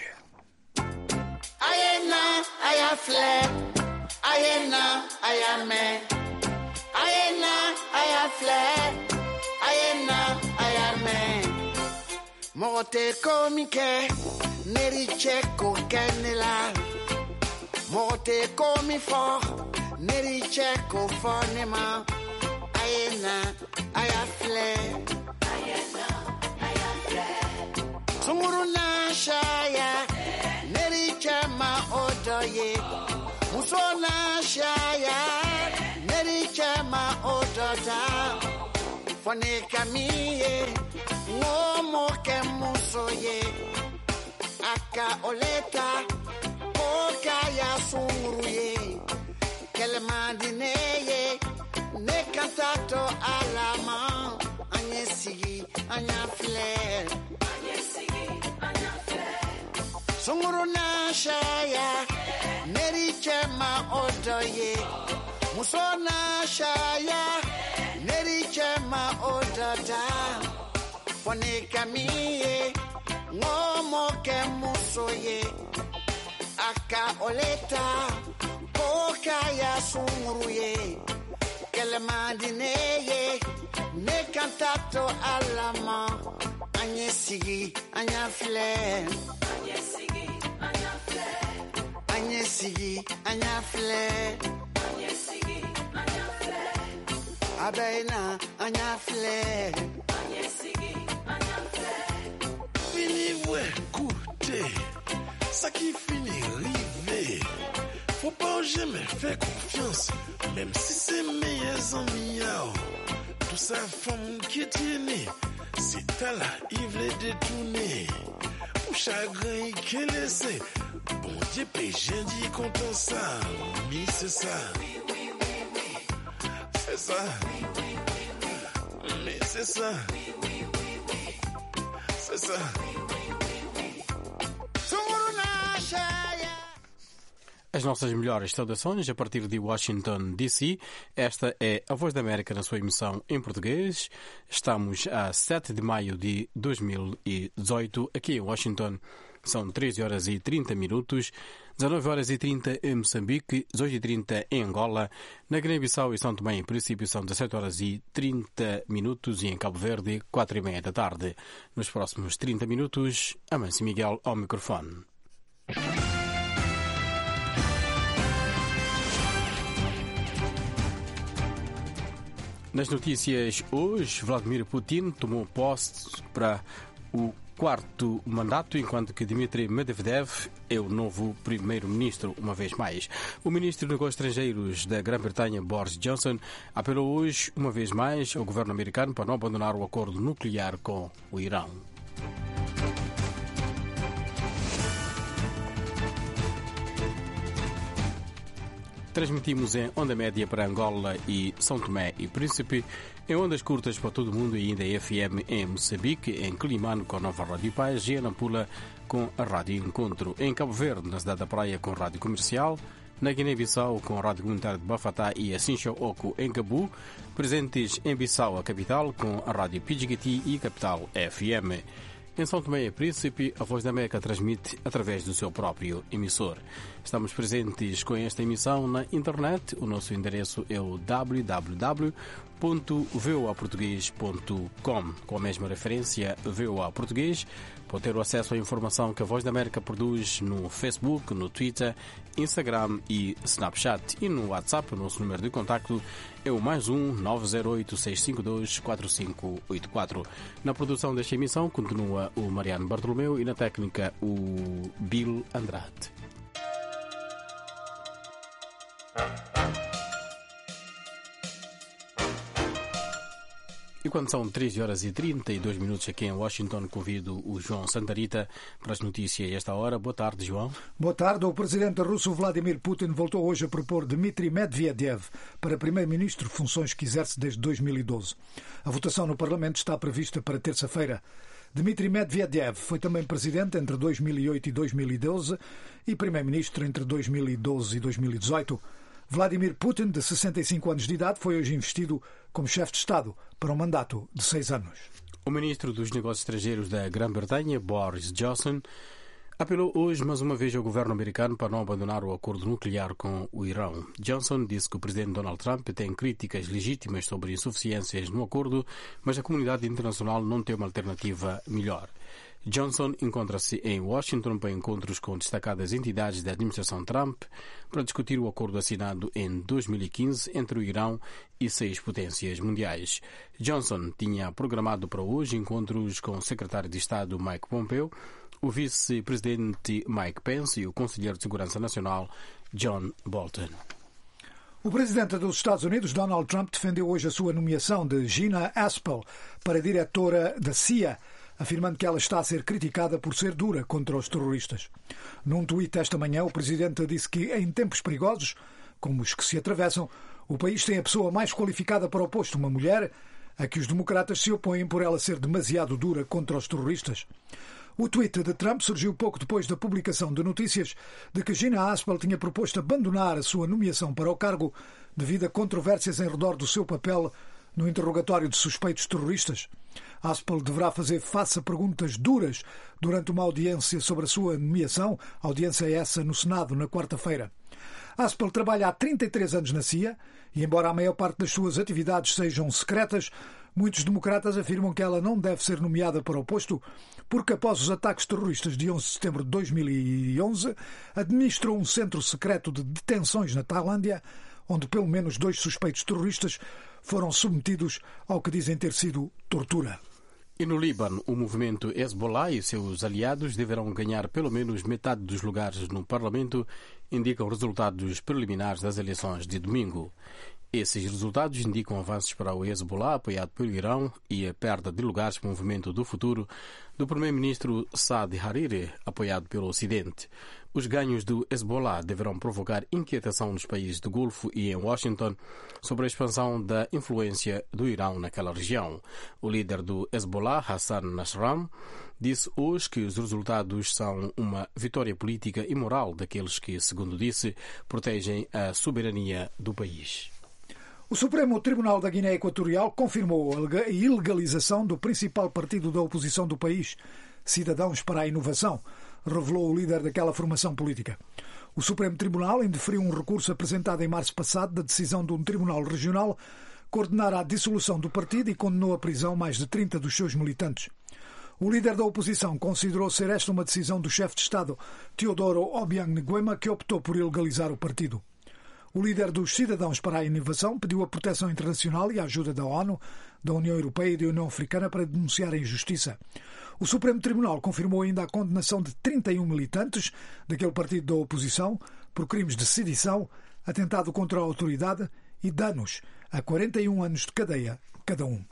Ayena, ayafle, ayena, ayame, ayena, ayafle, ayena, ayame. Mote komike, neriche kokenela. Mote komi fo, neriche kofonema. Ayena, ayafle, ayena, ayafle. Sunguruna shaya, neriche ma odoye. Musona shaya, neriche ma odota. Fone kamiye, ngomo ke musoye. Aka oleta, koka ya sunguruye. Kelemadineye, ne kantato alama. Anyesigi, anyafle. Anyesigi, anyafle. Sunguruna shaya, neriche ma odoye. Musona shaya, neriche ma odota. Fone kamiye, ngomo ke musoye. Aka oleta, koka ya sunguruye. Kelemadineye, ne kantato alama. Anyesigi, anyafle. Anyesigi, anyafle. sigi, anya fle. Anya sigi, anya fle. Abeina, anya fle. Anya sigi, anya fle. Fini vwe koute, sa ki fini rive. Faut pas jamais faire confiance, même si c'est meilleurs amis. Tout ça femme qui tienne, c'est ta là, il veut détourner. Pour chagrin qu'il laisse, bon Dieu péché dit content ça. Mais c'est ça, c'est ça, mais c'est ça, c'est ça. As nossas melhores saudações a partir de Washington, D C. Esta é a Voz da América na sua emissão em português. Estamos a sete de maio de dois mil e dezoito. Aqui em Washington são treze horas e trinta minutos, dezanove horas e trinta em Moçambique, dezoito e trinta em Angola. Na Guiné-Bissau e São Tomé, em princípio, são dezassete horas e trinta minutos e em Cabo Verde, quatro e meia da tarde. Nos próximos trinta minutos, Amâncio Miguel ao microfone. Nas notícias hoje, Vladimir Putin tomou posse para o quarto mandato, enquanto que Dmitry Medvedev é o novo primeiro-ministro, uma vez mais. O ministro de Negócios Estrangeiros da Grã-Bretanha, Boris Johnson, apelou hoje, uma vez mais, ao governo americano para não abandonar o acordo nuclear com o Irão. Transmitimos em onda média para Angola e São Tomé e Príncipe, em ondas curtas para todo o mundo e ainda em F M em Moçambique, em Quilimano com a Nova Rádio Paz e em Nampula com a Rádio Encontro, em Cabo Verde, na cidade da Praia, com a Rádio Comercial, na Guiné-Bissau com a Rádio Comunitária de Bafatá e a Sincha Oco em Cabu, presentes em Bissau, a capital, com a Rádio Pidjigiti e Capital F M. Em São Tomé e Príncipe, a Voz da América transmite através do seu próprio emissor. Estamos presentes com esta emissão na internet. O nosso endereço é o w w w ponto voa português ponto com. Com a mesma referência, Voa Português. Pode ter o acesso à informação que a Voz da América produz no Facebook, no Twitter, Instagram e Snapchat. E no WhatsApp, o nosso número de contacto é o mais um nove zero oito seis cinco dois quatro cinco oito quatro. Na produção desta emissão continua o Mariano Bartolomeu e na técnica o Bill Andrade. E quando são treze horas e trinta e dois minutos aqui em Washington, convido o João Santarita para as notícias esta hora. Boa tarde, João. Boa tarde. O presidente russo Vladimir Putin voltou hoje a propor Dmitry Medvedev para primeiro-ministro, funções que exerce desde dois mil e doze. A votação no Parlamento está prevista para terça-feira. Dmitry Medvedev foi também presidente entre dois mil e oito e dois mil e doze e primeiro-ministro entre dois mil e doze e dois mil e dezoito. Vladimir Putin, de sessenta e cinco anos de idade, foi hoje investido como chefe de Estado para um mandato de seis anos. O ministro dos Negócios Estrangeiros da Grã-Bretanha, Boris Johnson, apelou hoje mais uma vez ao governo americano para não abandonar o acordo nuclear com o Irão. Johnson disse que o presidente Donald Trump tem críticas legítimas sobre insuficiências no acordo, mas a comunidade internacional não tem uma alternativa melhor. Johnson encontra-se em Washington para encontros com destacadas entidades da administração Trump para discutir o acordo assinado em dois mil e quinze entre o Irão e seis potências mundiais. Johnson tinha programado para hoje encontros com o secretário de Estado Mike Pompeo, o vice-presidente Mike Pence e o conselheiro de Segurança Nacional John Bolton. O presidente dos Estados Unidos, Donald Trump, defendeu hoje a sua nomeação de Gina Haspel para diretora da C I A, afirmando que ela está a ser criticada por ser dura contra os terroristas. Num tweet esta manhã, o presidente disse que em tempos perigosos, como os que se atravessam, o país tem a pessoa mais qualificada para o posto, uma mulher a que os democratas se opõem por ela ser demasiado dura contra os terroristas. O tweet de Trump surgiu pouco depois da publicação de notícias de que Gina Haspel tinha proposto abandonar a sua nomeação para o cargo devido a controvérsias em redor do seu papel no interrogatório de suspeitos terroristas. Haspel deverá fazer face a perguntas duras durante uma audiência sobre a sua nomeação, audiência essa no Senado na quarta-feira. Haspel trabalha há trinta e três anos na C I A e, embora a maior parte das suas atividades sejam secretas, Muitos democratas afirmam que ela não deve ser nomeada para o posto porque, após os ataques terroristas de onze de setembro de dois mil e onze, administrou um centro secreto de detenções na Tailândia, onde pelo menos dois suspeitos terroristas foram submetidos ao que dizem ter sido tortura. E no Líbano, o movimento Hezbollah e seus aliados deverão ganhar pelo menos metade dos lugares no Parlamento, indicam resultados preliminares das eleições de domingo. Esses resultados indicam avanços para o Hezbollah, apoiado pelo Irão, e a perda de lugares para o movimento do futuro do primeiro-ministro Saad Hariri, apoiado pelo Ocidente. Os ganhos do Hezbollah deverão provocar inquietação nos países do Golfo e em Washington sobre a expansão da influência do Irão naquela região. O líder do Hezbollah, Hassan Nasrallah, disse hoje que os resultados são uma vitória política e moral daqueles que, segundo disse, protegem a soberania do país. O Supremo Tribunal da Guiné Equatorial confirmou a ilegalização do principal partido da oposição do país, Cidadãos para a Inovação, revelou o líder daquela formação política. O Supremo Tribunal indeferiu um recurso apresentado em março passado da decisão de um tribunal regional que ordenara a dissolução do partido e condenou à prisão mais de trinta dos seus militantes. O líder da oposição considerou ser esta uma decisão do chefe de Estado, Teodoro Obiang Nguema, que optou por ilegalizar o partido. O líder dos Cidadãos para a Inovação pediu a proteção internacional e a ajuda da ONU, da União Europeia e da União Africana para denunciar a injustiça. O Supremo Tribunal confirmou ainda a condenação de trinta e um militantes daquele partido da oposição por crimes de sedição, atentado contra a autoridade e danos a quarenta e um anos de cadeia cada um.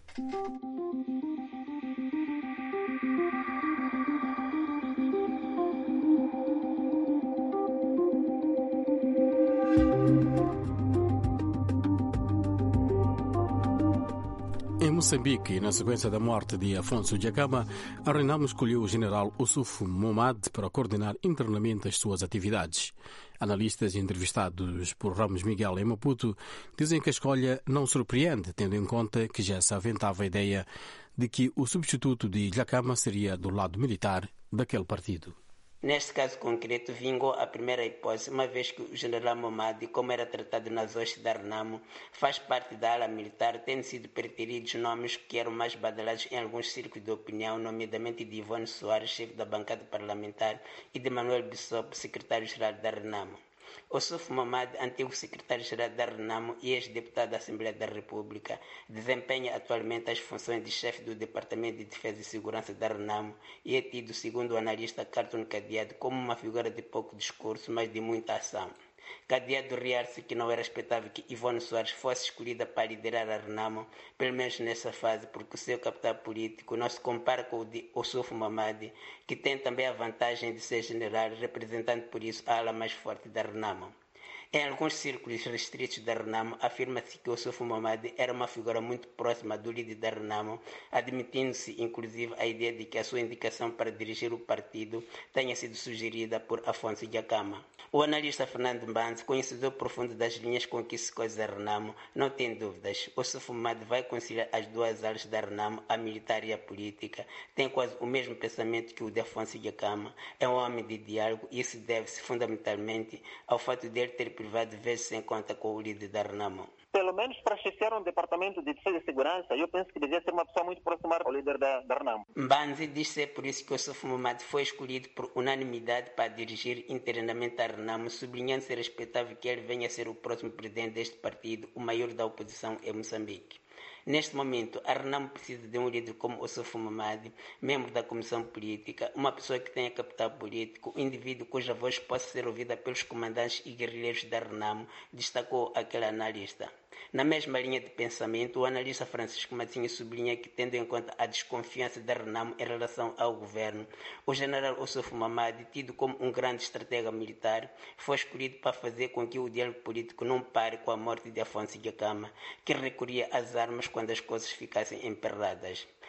Em Moçambique, na sequência da morte de Afonso Dhlakama, a Renamo escolheu o general Ossufo Momad para coordenar internamente as suas atividades. Analistas entrevistados por Ramos Miguel em Maputo dizem que a escolha não surpreende, tendo em conta que já se aventava a ideia de que o substituto de Dhlakama seria do lado militar daquele partido. Neste caso concreto, vingou a primeira hipótese, uma vez que o general Momad, como era tratado nas hostes da Renamo, faz parte da ala militar, tendo sido preteridos nomes que eram mais badalados em alguns círculos de opinião, nomeadamente de Ivone Soares, chefe da bancada parlamentar, e de Manuel Bissop, secretário-geral da Renamo. Ossufo Momad, antigo secretário-geral da Renamo e ex-deputado da Assembleia da República, desempenha atualmente as funções de chefe do Departamento de Defesa e Segurança da Renamo e é tido, segundo o analista Carlton Cadeado, como uma figura de pouco discurso, mas de muita ação. Cadeado realça que não era expectável que Ivone Soares fosse escolhida para liderar a Renamo, pelo menos nessa fase, porque o seu capital político não se compara com o de Ossufo Momad, que tem também a vantagem de ser general, representando por isso a ala mais forte da Renamo. Em alguns círculos restritos da Renamo, afirma-se que Ossufo Momad era uma figura muito próxima do líder da Renamo, admitindo-se inclusive a ideia de que a sua indicação para dirigir o partido tenha sido sugerida por Afonso Dhlakama. O analista Fernando Mbanzi, conhecedor profundo das linhas com que se coisa a Renamo, não tem dúvidas. Ossufo Momad vai conciliar as duas áreas da Renamo, a militar e a política. Tem quase o mesmo pensamento que o de Afonso Dhlakama. É um homem de diálogo e isso deve-se fundamentalmente ao fato de ele ter privado vezes sem conta com o líder da Renamo. Pelo menos para chefiar um departamento de defesa e segurança, eu penso que devia ser uma pessoa muito próxima ao líder da, da Renamo. Mbanzi diz ser por isso que Ossufo Momad foi escolhido por unanimidade para dirigir internamente a Renamo, sublinhando ser respeitável que ele venha a ser o próximo presidente deste partido, o maior da oposição em Moçambique. Neste momento, a Renamo precisa de um líder como Ossufo Momad, membro da Comissão Política, uma pessoa que tenha capital político, um indivíduo cuja voz possa ser ouvida pelos comandantes e guerrilheiros da Renamo, destacou aquele analista. Na mesma linha de pensamento, o analista Francisco Matinho sublinha que, tendo em conta a desconfiança da Renamo em relação ao governo, o general Ossufo Momad, tido como um grande estratega militar, foi escolhido para fazer com que o diálogo político não pare com a morte de Afonso Dhlakama, que recorria às armas quando as coisas ficassem emperradas.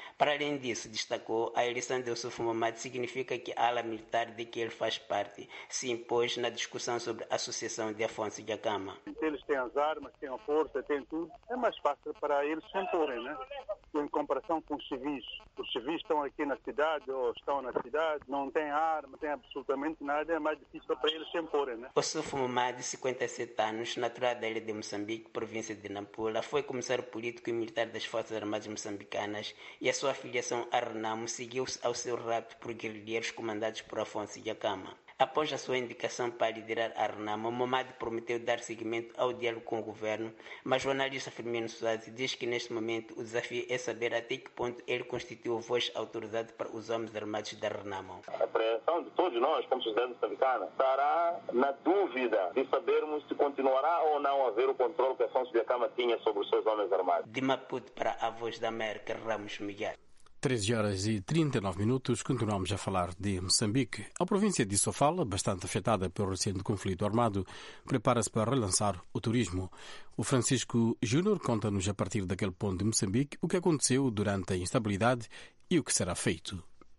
Para além disso, destacou, a eleição de Yusuf Mahamat significa que a ala militar de que ele faz parte se impôs na discussão sobre a sucessão de Afonso Dhlakama. Eles têm as armas, têm a força, têm tudo. É mais fácil para eles se imporem, né? Em comparação com os civis. Os civis estão aqui na cidade ou estão na cidade, não têm arma, não têm absolutamente nada, é mais difícil para eles se imporem, né? Yusuf Mahamat, de cinquenta e sete anos, natural da ilha de Moçambique, província de Nampula, foi comissário político e militar das Forças Armadas moçambicanas e a sua afiliação a Renamo seguiu-se ao seu rapto por guerrilheiros comandados por Afonso Dhlakama. Após a sua indicação para liderar a Renamo, Mahamat prometeu dar seguimento ao diálogo com o governo, mas o analista Firmino Soares diz que neste momento o desafio é saber até que ponto ele constituiu voz autorizada para os homens armados da Renamo. A apreensão de todos nós, como sociedade moçambicana, estará na dúvida de sabermos se continuará ou não a haver o controle que Afonso Dhlakama tinha sobre os seus homens armados. De Maputo para a Voz da América, Ramos Miguel. treze horas e trinta e nove minutos, continuamos a falar de Moçambique. A província de Sofala, bastante afetada pelo recente conflito armado, prepara-se para relançar o turismo. O Francisco Júnior conta-nos a partir daquele ponto de Moçambique o que aconteceu durante a instabilidade e o que será feito.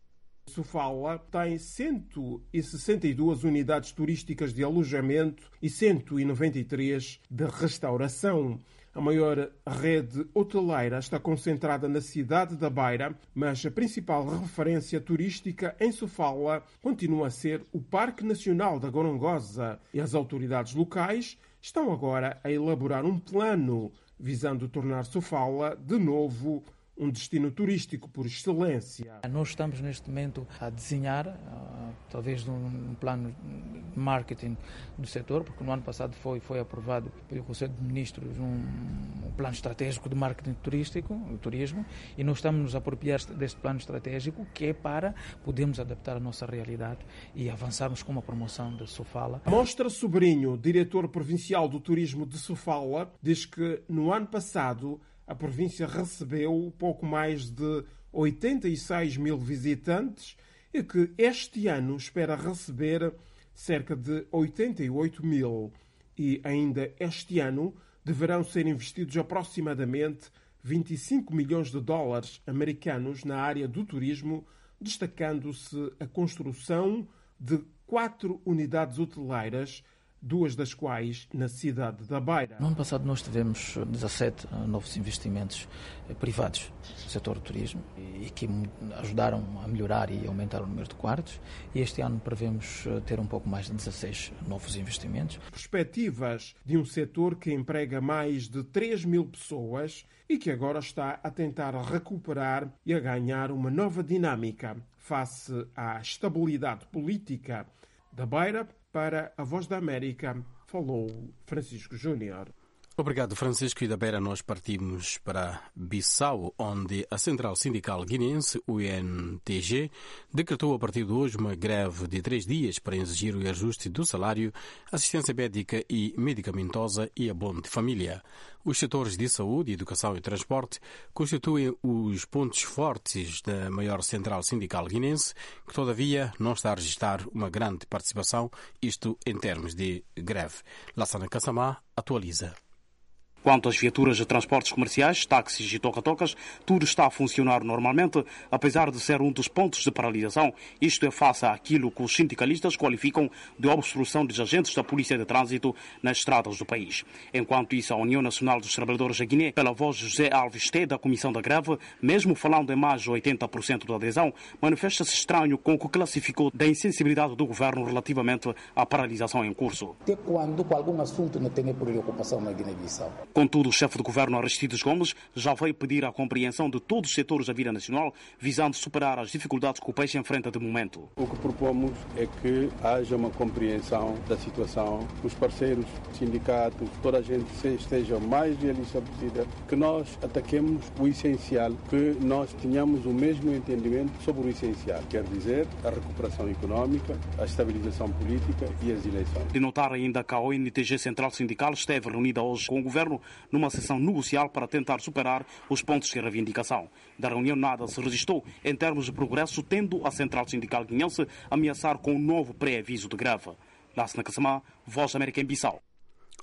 Sofala tem cento e sessenta e duas unidades turísticas de alojamento e cento e noventa e três de restauração. A maior rede hoteleira está concentrada na cidade da Beira, mas a principal referência turística em Sofala continua a ser o Parque Nacional da Gorongosa. E as autoridades locais estão agora a elaborar um plano visando tornar Sofala de novo um destino turístico por excelência. Nós estamos neste momento a desenhar, uh, talvez um plano de marketing do setor, porque no ano passado foi, foi aprovado pelo Conselho de Ministros um, um plano estratégico de marketing turístico, do turismo, e nós estamos a nos apropriar deste plano estratégico que é para podermos adaptar a nossa realidade e avançarmos com uma promoção de Sofala. Mostra Sobrinho, diretor provincial do turismo de Sofala, diz que no ano passado a província recebeu pouco mais de oitenta e seis mil visitantes e que este ano espera receber cerca de oitenta e oito mil. E ainda este ano deverão ser investidos aproximadamente vinte e cinco milhões de dólares americanos na área do turismo, destacando-se a construção de quatro unidades hoteleiras, duas das quais na cidade da Beira. No ano passado nós tivemos dezassete novos investimentos privados no setor do turismo e que ajudaram a melhorar e aumentar o número de quartos, e este ano prevemos ter um pouco mais de dezasseis novos investimentos. Perspectivas de um setor que emprega mais de três mil pessoas e que agora está a tentar recuperar e a ganhar uma nova dinâmica face à estabilidade política da Beira. Para a Voz da América, falou Francisco Júnior. Obrigado, Francisco. E da Beira nós partimos para Bissau, onde a Central Sindical Guinense, o I N T G, decretou a partir de hoje uma greve de três dias para exigir o reajuste do salário, assistência médica e medicamentosa e abono de família. Os setores de saúde, educação e transporte constituem os pontos fortes da maior Central Sindical Guinense, que todavia não está a registrar uma grande participação, isto em termos de greve. Lassana Kassamá atualiza. Quanto às viaturas de transportes comerciais, táxis e toca-tocas, tudo está a funcionar normalmente, apesar de ser um dos pontos de paralisação. Isto é face àquilo que os sindicalistas qualificam de obstrução dos agentes da Polícia de Trânsito nas estradas do país. Enquanto isso, a União Nacional dos Trabalhadores da Guiné, pela voz de José Alves T, da Comissão da Greve, mesmo falando em mais de oitenta por cento da adesão, manifesta-se estranho com o que classificou da insensibilidade do governo relativamente à paralisação em curso. Até quando com algum assunto não tem preocupação na Guiné-Bissau? Contudo, o chefe de governo Aristides Gomes já veio pedir a compreensão de todos os setores da vida nacional, visando superar as dificuldades que o país enfrenta de momento. O que propomos é que haja uma compreensão da situação, os parceiros, sindicatos, toda a gente esteja o mais realista possível, que nós ataquemos o essencial, que nós tenhamos o mesmo entendimento sobre o essencial, quer dizer, a recuperação económica, a estabilização política e as eleições. De notar ainda que a O N T G Central Sindical esteve reunida hoje com o governo numa sessão negocial para tentar superar os pontos de reivindicação. Da reunião nada se registrou em termos de progresso, tendo a Central Sindical Guinense ameaçar com um novo pré-aviso de greve. Lassana Kassamá, Voz da América em Bissau.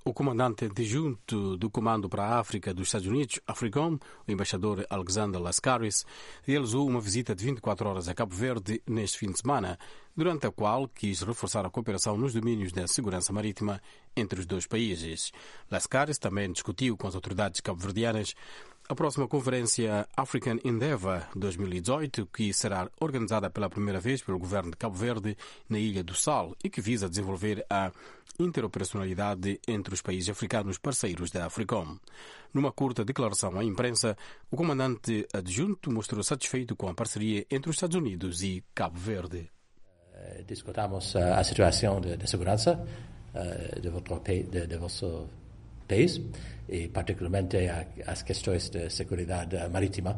O comandante adjunto do Comando para a África dos Estados Unidos, AFRICOM, o embaixador Alexander Laskaris, realizou uma visita de vinte e quatro horas a Cabo Verde neste fim de semana, durante a qual quis reforçar a cooperação nos domínios da segurança marítima entre os dois países. Laskaris também discutiu com as autoridades cabo-verdianas a próxima conferência African Endeavour dois mil e dezoito, que será organizada pela primeira vez pelo governo de Cabo Verde na Ilha do Sal e que visa desenvolver a interoperacionalidade entre os países africanos parceiros da AFRICOM. Numa curta declaração à imprensa, o comandante adjunto mostrou satisfeito com a parceria entre os Estados Unidos e Cabo Verde. Uh, discutamos uh, a situação de, de segurança uh, de, votre, de, de vosso país e particularmente a, as questões de segurança marítima.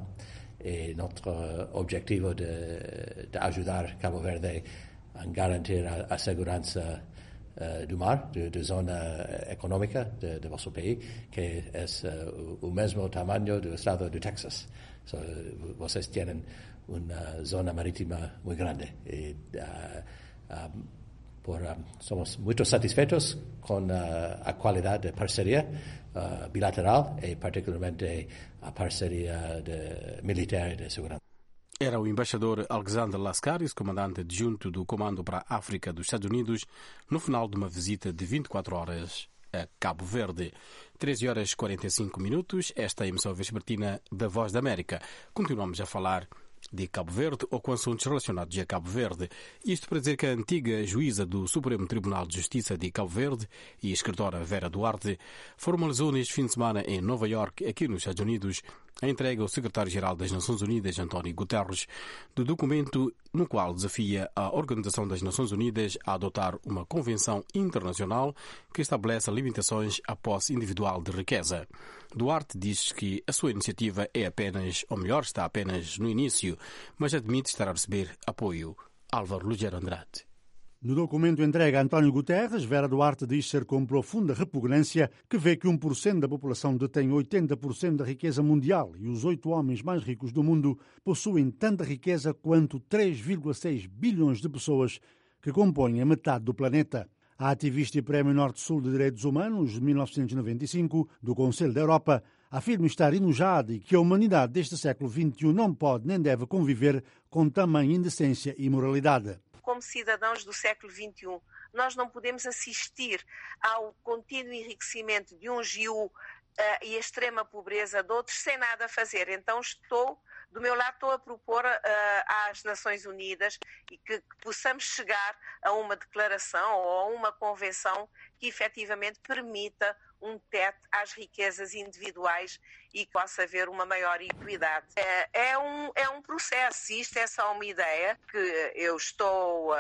E nosso objetivo de, de ajudar Cabo Verde a garantir a, a segurança uh, do mar, da zona econômica de, de vosso país, que é uh, o mesmo tamanho do estado do Texas. So, vocês têm uma zona marítima muito grande. E, uh, um, por, um, somos muito satisfeitos com uh, a qualidade da parceria uh, bilateral e particularmente a parceria de, militar e de segurança. Era o embaixador Alexander Laskaris, comandante adjunto do Comando para a África dos Estados Unidos, no final de uma visita de vinte e quatro horas a Cabo Verde. treze horas e quarenta e cinco minutos, esta é a emissão vespertina da Voz da América. Continuamos a falar de Cabo Verde ou com assuntos relacionados a Cabo Verde. Isto para dizer que a antiga juíza do Supremo Tribunal de Justiça de Cabo Verde e escritora Vera Duarte formalizou neste fim de semana em Nova York, aqui nos Estados Unidos, a entrega ao secretário-geral das Nações Unidas, António Guterres, do documento no qual desafia a Organização das Nações Unidas a adotar uma convenção internacional que estabelece limitações à posse individual de riqueza. Duarte diz que a sua iniciativa é apenas, ou melhor, está apenas no início, mas admite estar a receber apoio. Álvaro Lugero Andrade. No documento entregue a António Guterres, Vera Duarte diz ser com profunda repugnância que vê que um por cento da população detém oitenta por cento da riqueza mundial e os oito homens mais ricos do mundo possuem tanta riqueza quanto três vírgula seis bilhões de pessoas que compõem a metade do planeta. A ativista e Prémio Norte-Sul de Direitos Humanos de mil novecentos e noventa e cinco do Conselho da Europa afirma estar enojada e que a humanidade deste século vinte e um não pode nem deve conviver com tamanha indecência e imoralidade. Como cidadãos do século vinte e um, nós não podemos assistir ao contínuo enriquecimento de uns e, o, uh, e a extrema pobreza de outros sem nada fazer. Então estou, do meu lado, estou a propor uh, às Nações Unidas e que, que possamos chegar a uma declaração ou a uma convenção que efetivamente permita um teto às riquezas individuais e que possa haver uma maior equidade. É, é, um, é um processo, isto é só uma ideia que eu estou a,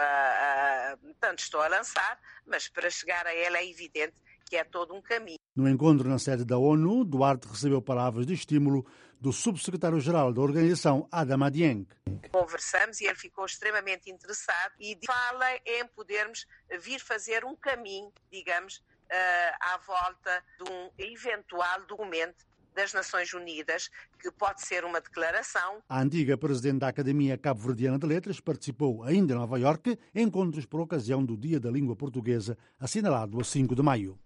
a, portanto, estou a lançar, mas para chegar a ela é evidente que é todo um caminho. No encontro na sede da ONU, Duarte recebeu palavras de estímulo do subsecretário-geral da organização, Adama Dieng. Conversamos e ele ficou extremamente interessado e fala em podermos vir fazer um caminho, digamos, Uh, à volta de um eventual documento das Nações Unidas, que pode ser uma declaração. A antiga presidente da Academia Cabo-Verdiana de Letras participou ainda em Nova Iorque em encontros por ocasião do Dia da Língua Portuguesa, assinalado a cinco de maio.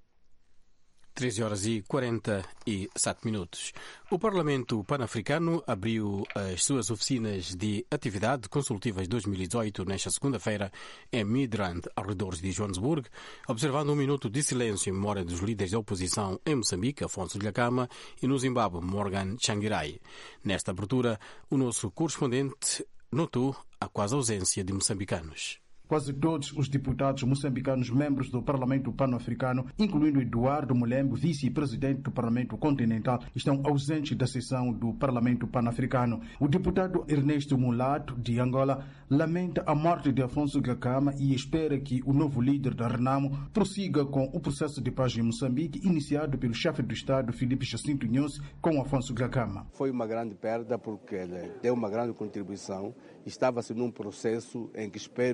treze horas e quarenta e sete minutos. O Parlamento Pan-Africano abriu as suas oficinas de atividade consultivas dois mil e dezoito nesta segunda-feira em Midrand, arredores de Joanesburgo, observando um minuto de silêncio em memória dos líderes da oposição em Moçambique, Afonso Dhlakama, e no Zimbábue, Morgan Tsvangirai. Nesta abertura, o nosso correspondente notou a quase ausência de moçambicanos. Quase todos os deputados moçambicanos membros do Parlamento Pan-Africano, incluindo Eduardo Mulembo, vice-presidente do Parlamento Continental, estão ausentes da sessão do Parlamento Pan-Africano. O deputado Ernesto Mulato, de Angola, lamenta a morte de Afonso Dhlakama e espera que o novo líder da Renamo prossiga com o processo de paz em Moçambique, iniciado pelo chefe do Estado, Filipe Jacinto Inhosse, com Afonso Dhlakama. Foi uma grande perda porque ele deu uma grande contribuição. Estava-se num processo em que espero que esse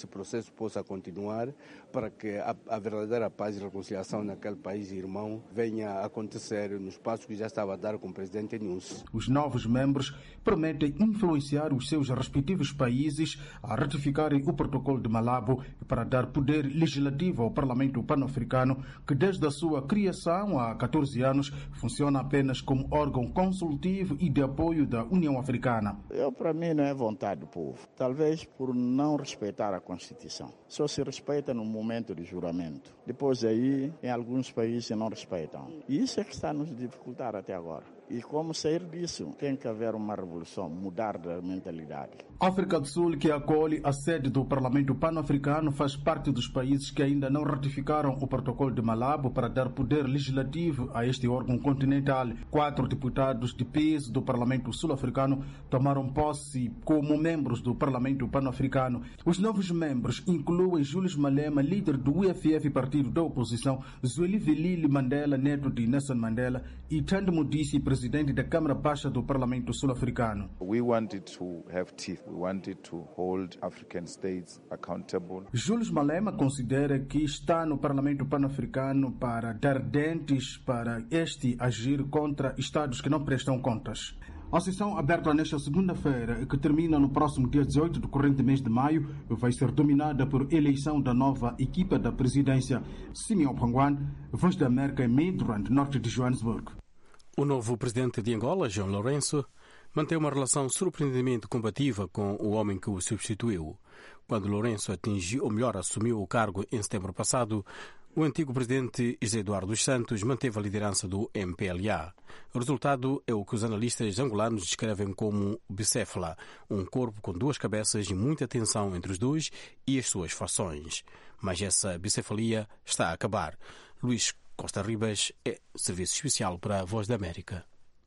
esse processo possa continuar para que a, a verdadeira paz e reconciliação naquele país irmão venha a acontecer nos passos que já estava a dar com o presidente Nunes. Os novos membros prometem influenciar os seus respectivos países a ratificarem o protocolo de Malabo para dar poder legislativo ao Parlamento Pan-Africano, que desde a sua criação há catorze anos funciona apenas como órgão consultivo e de apoio da União Africana. Eu, para mim, não é vontade do povo. Talvez por não respeitar a Constituição. Só se respeita no momento de juramento. Depois aí, em alguns países não respeitam. E isso é que está a nos dificultar até agora. E como sair disso? Tem que haver uma revolução, mudar da mentalidade. África do Sul, que acolhe a sede do Parlamento Pan-Africano, faz parte dos países que ainda não ratificaram o protocolo de Malabo para dar poder legislativo a este órgão continental. Quatro deputados de peso do Parlamento Sul-Africano tomaram posse como membros do Parlamento Pan-Africano. Os novos membros incluem Julius Malema, líder do U F F, partido da oposição, Zweli Velile Mandela, neto de Nelson Mandela, e Thandi Modise, presidente da Câmara Baixa do Parlamento Sul-Africano. We wanted to have teeth. We wanted to hold African states accountable. Julius Malema considera que está no Parlamento Pan-Africano para dar dentes para este agir contra estados que não prestam contas. A sessão aberta nesta segunda-feira, que termina no próximo dia dezoito do corrente mês de maio, vai ser dominada por eleição da nova equipa da presidência. Simeão Panguan, Voz da América, em Midrand, norte de Joanesburgo. O novo presidente de Angola, João Lourenço, mantém uma relação surpreendentemente combativa com o homem que o substituiu. Quando Lourenço atingiu, ou melhor, assumiu o cargo em setembro passado, o antigo presidente José Eduardo dos Santos manteve a liderança do M P L A. O resultado é o que os analistas angolanos descrevem como bicéfala, um corpo com duas cabeças e muita tensão entre os dois e as suas fações. Mas essa bicefalia está a acabar. Luís Costa Ribas é serviço especial para a Voz da América.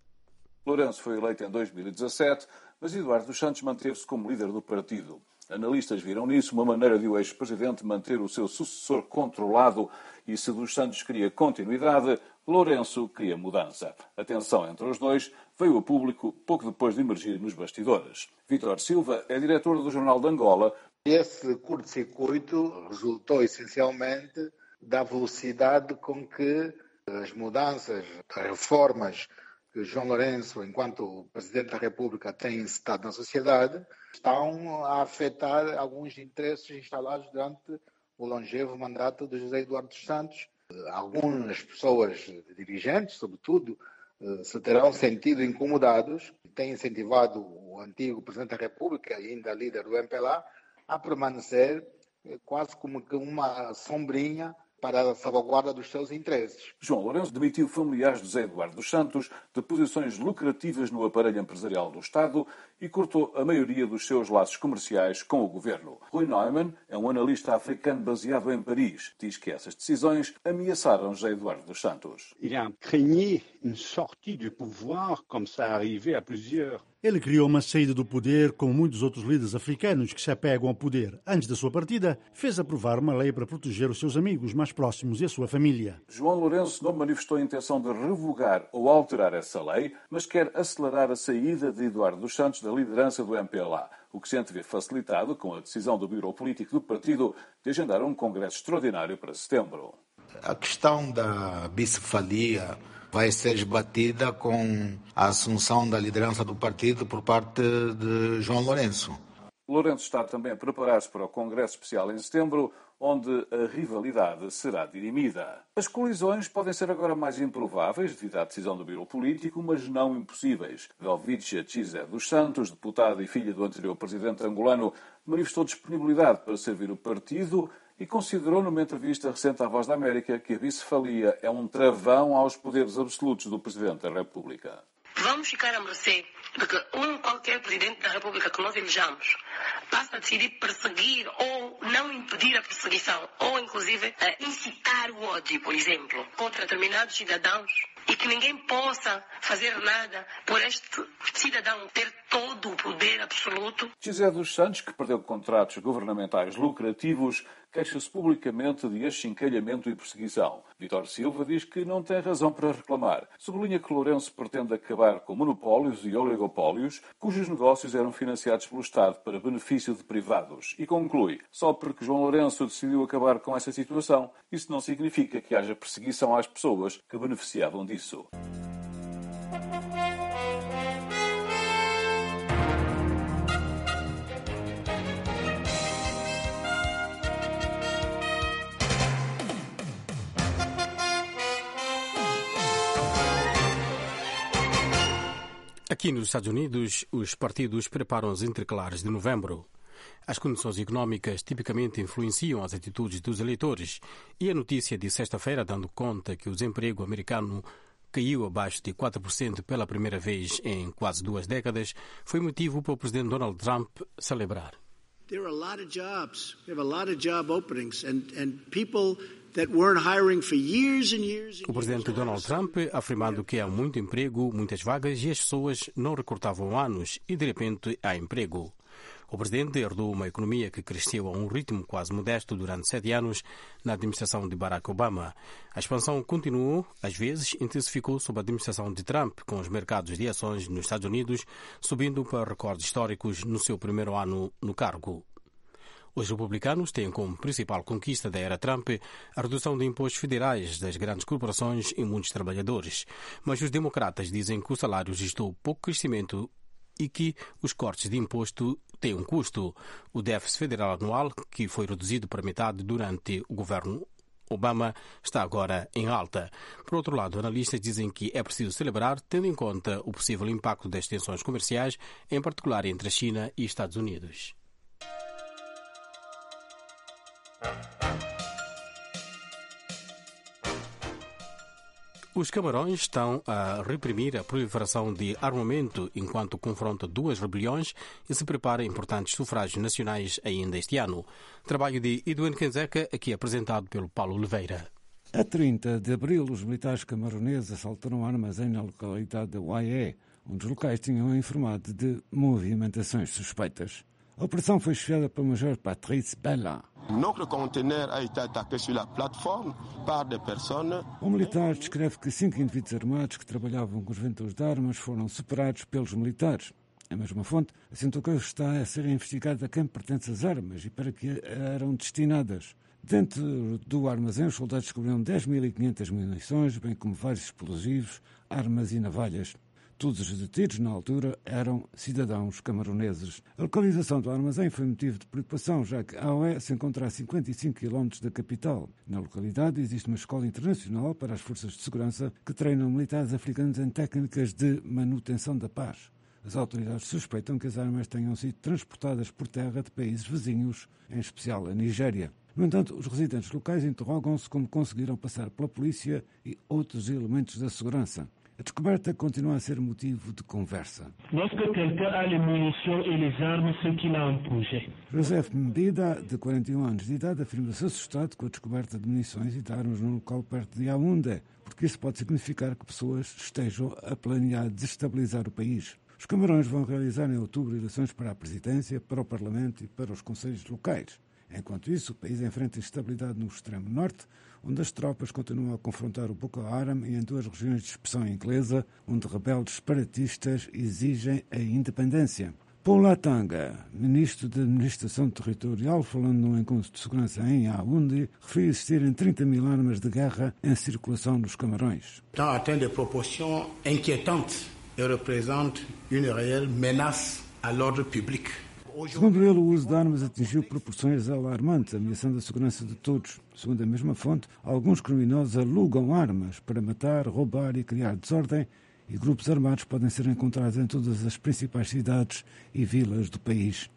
Lourenço foi eleito em dois mil e dezassete, mas Eduardo dos Santos manteve-se como líder do partido. Analistas viram nisso uma maneira de o ex-presidente manter o seu sucessor controlado e, se dos Santos queria continuidade, Lourenço queria mudança. A tensão entre os dois veio a público pouco depois de emergir nos bastidores. Vítor Silva é diretor do Jornal de Angola. Esse curto-circuito resultou essencialmente da velocidade com que as mudanças, as reformas que João Lourenço, enquanto Presidente da República, tem incitado na sociedade, estão a afetar alguns interesses instalados durante o longevo mandato de José Eduardo dos Santos. Algumas pessoas dirigentes, sobretudo, se terão sentido incomodados, têm incentivado o antigo Presidente da República e ainda líder do M P L A a permanecer quase como que uma sombrinha para a salvaguarda dos seus interesses. João Lourenço demitiu familiares de José Eduardo dos Santos de posições lucrativas no aparelho empresarial do Estado e cortou a maioria dos seus laços comerciais com o governo. Rui Neumann é um analista africano baseado em Paris. Diz que essas decisões ameaçaram José Eduardo dos Santos. Il a craigné une sortie du pouvoir, comme ça arrivait à plusieurs. Ele criou uma saída do poder, como muitos outros líderes africanos que se apegam ao poder. Antes da sua partida, fez aprovar uma lei para proteger os seus amigos mais próximos e a sua família. João Lourenço não manifestou a intenção de revogar ou alterar essa lei, mas quer acelerar a saída de Eduardo dos Santos da liderança do M P L A, o que se antevê facilitado com a decisão do Bureau Político do partido de agendar um congresso extraordinário para setembro. A questão da bicefalia vai ser esbatida com a assunção da liderança do partido por parte de João Lourenço. Lourenço está também a preparar-se para o Congresso Especial em setembro, onde a rivalidade será dirimida. As colisões podem ser agora mais improváveis devido à decisão do Bureau Político, mas não impossíveis. Velvicia Chizé dos Santos, deputada e filha do anterior presidente angolano, manifestou disponibilidade para servir o partido e considerou numa entrevista recente à Voz da América que a bicefalia é um travão aos poderes absolutos do Presidente da República. Vamos ficar a mercê de que um qualquer Presidente da República que nós elejamos passe a decidir perseguir ou não impedir a perseguição, ou inclusive incitar o ódio, por exemplo, contra determinados cidadãos, e que ninguém possa fazer nada por este cidadão ter todo o poder absoluto. José dos Santos, que perdeu contratos governamentais lucrativos, queixa-se publicamente de achincalhamento e perseguição. Vítor Silva diz que não tem razão para reclamar. Sublinha que Lourenço pretende acabar com monopólios e oligopólios, cujos negócios eram financiados pelo Estado para benefício de privados. E conclui, só porque João Lourenço decidiu acabar com essa situação, isso não significa que haja perseguição às pessoas que beneficiavam disso. Aqui nos Estados Unidos, os partidos preparam os intercalares de novembro. As condições económicas tipicamente influenciam as atitudes dos eleitores e a notícia de sexta-feira, dando conta que o desemprego americano caiu abaixo de quatro por cento pela primeira vez em quase duas décadas, foi motivo para o presidente Donald Trump celebrar. There are a lot of jobs. We have a lot of job openings and, and people that weren't hiring for years and years. O presidente Donald Trump afirmando que há muito emprego, muitas vagas e as pessoas não recortavam anos e de repente há emprego. O presidente herdou uma economia que cresceu a um ritmo quase modesto durante sete anos na administração de Barack Obama. A expansão continuou, às vezes intensificou sob a administração de Trump, com os mercados de ações nos Estados Unidos subindo para recordes históricos no seu primeiro ano no cargo. Os republicanos têm como principal conquista da era Trump a redução de impostos federais das grandes corporações e muitos trabalhadores. Mas os democratas dizem que o salário registrou pouco crescimento e que os cortes de imposto têm um custo. O déficit federal anual, que foi reduzido para metade durante o governo Obama, está agora em alta. Por outro lado, analistas dizem que é preciso celebrar, tendo em conta o possível impacto das tensões comerciais, em particular entre a China e Estados Unidos. Os Camarões estão a reprimir a proliferação de armamento enquanto confronta duas rebeliões e se prepara importantes sufrágios nacionais ainda este ano. Trabalho de Edwin Kenzeca, aqui apresentado pelo Paulo Oliveira. A trinta de abril, os militares camaroneses assaltaram um armazém na localidade de Waié, onde os locais tinham informado de movimentações suspeitas. A operação foi chefiada pelo Major Patrice Bella. Notre conteneur a été attaqué sur la plateforme par des personnes. O militar descreve que cinco indivíduos armados que trabalhavam com os vendedores de armas foram separados pelos militares. A mesma fonte assentou que está a ser investigada a quem pertencem as armas e para que eram destinadas. Dentro do armazém, os soldados descobriram dez mil e quinhentas munições, bem como vários explosivos, armas e navalhas. Todos os detidos, na altura, eram cidadãos camaroneses. A localização do armazém foi motivo de preocupação, já que Aoé se encontra a cinquenta e cinco quilómetros da capital. Na localidade existe uma escola internacional para as forças de segurança que treinam militares africanos em técnicas de manutenção da paz. As autoridades suspeitam que as armas tenham sido transportadas por terra de países vizinhos, em especial a Nigéria. No entanto, os residentes locais interrogam-se como conseguiram passar pela polícia e outros elementos da segurança. A descoberta continua a ser motivo de conversa. Joseph Mbida, de quarenta e um anos de idade, afirma-se assustado com a descoberta de munições e de armas num local perto de Yaoundé, porque isso pode significar que pessoas estejam a planear desestabilizar o país. Os Camarões vão realizar em outubro eleições para a presidência, para o Parlamento e para os conselhos locais. Enquanto isso, o país enfrenta instabilidade no extremo norte, onde as tropas continuam a confrontar o Boko Haram e em duas regiões de expressão inglesa, onde rebeldes separatistas exigem a independência. Paul Atanga, ministro da Administração Territorial, falando num encontro de segurança em Yaoundé, referiu existirem trinta mil armas de guerra em circulação nos Camarões. Estão a ter des proporções inquietantes e representam uma real menace à l'ordre public. Segundo ele, o uso de armas atingiu proporções alarmantes, ameaçando a segurança de todos. Segundo a mesma fonte, alguns criminosos alugam armas para matar, roubar e criar desordem, e grupos armados podem ser encontrados em todas as principais cidades e vilas do país.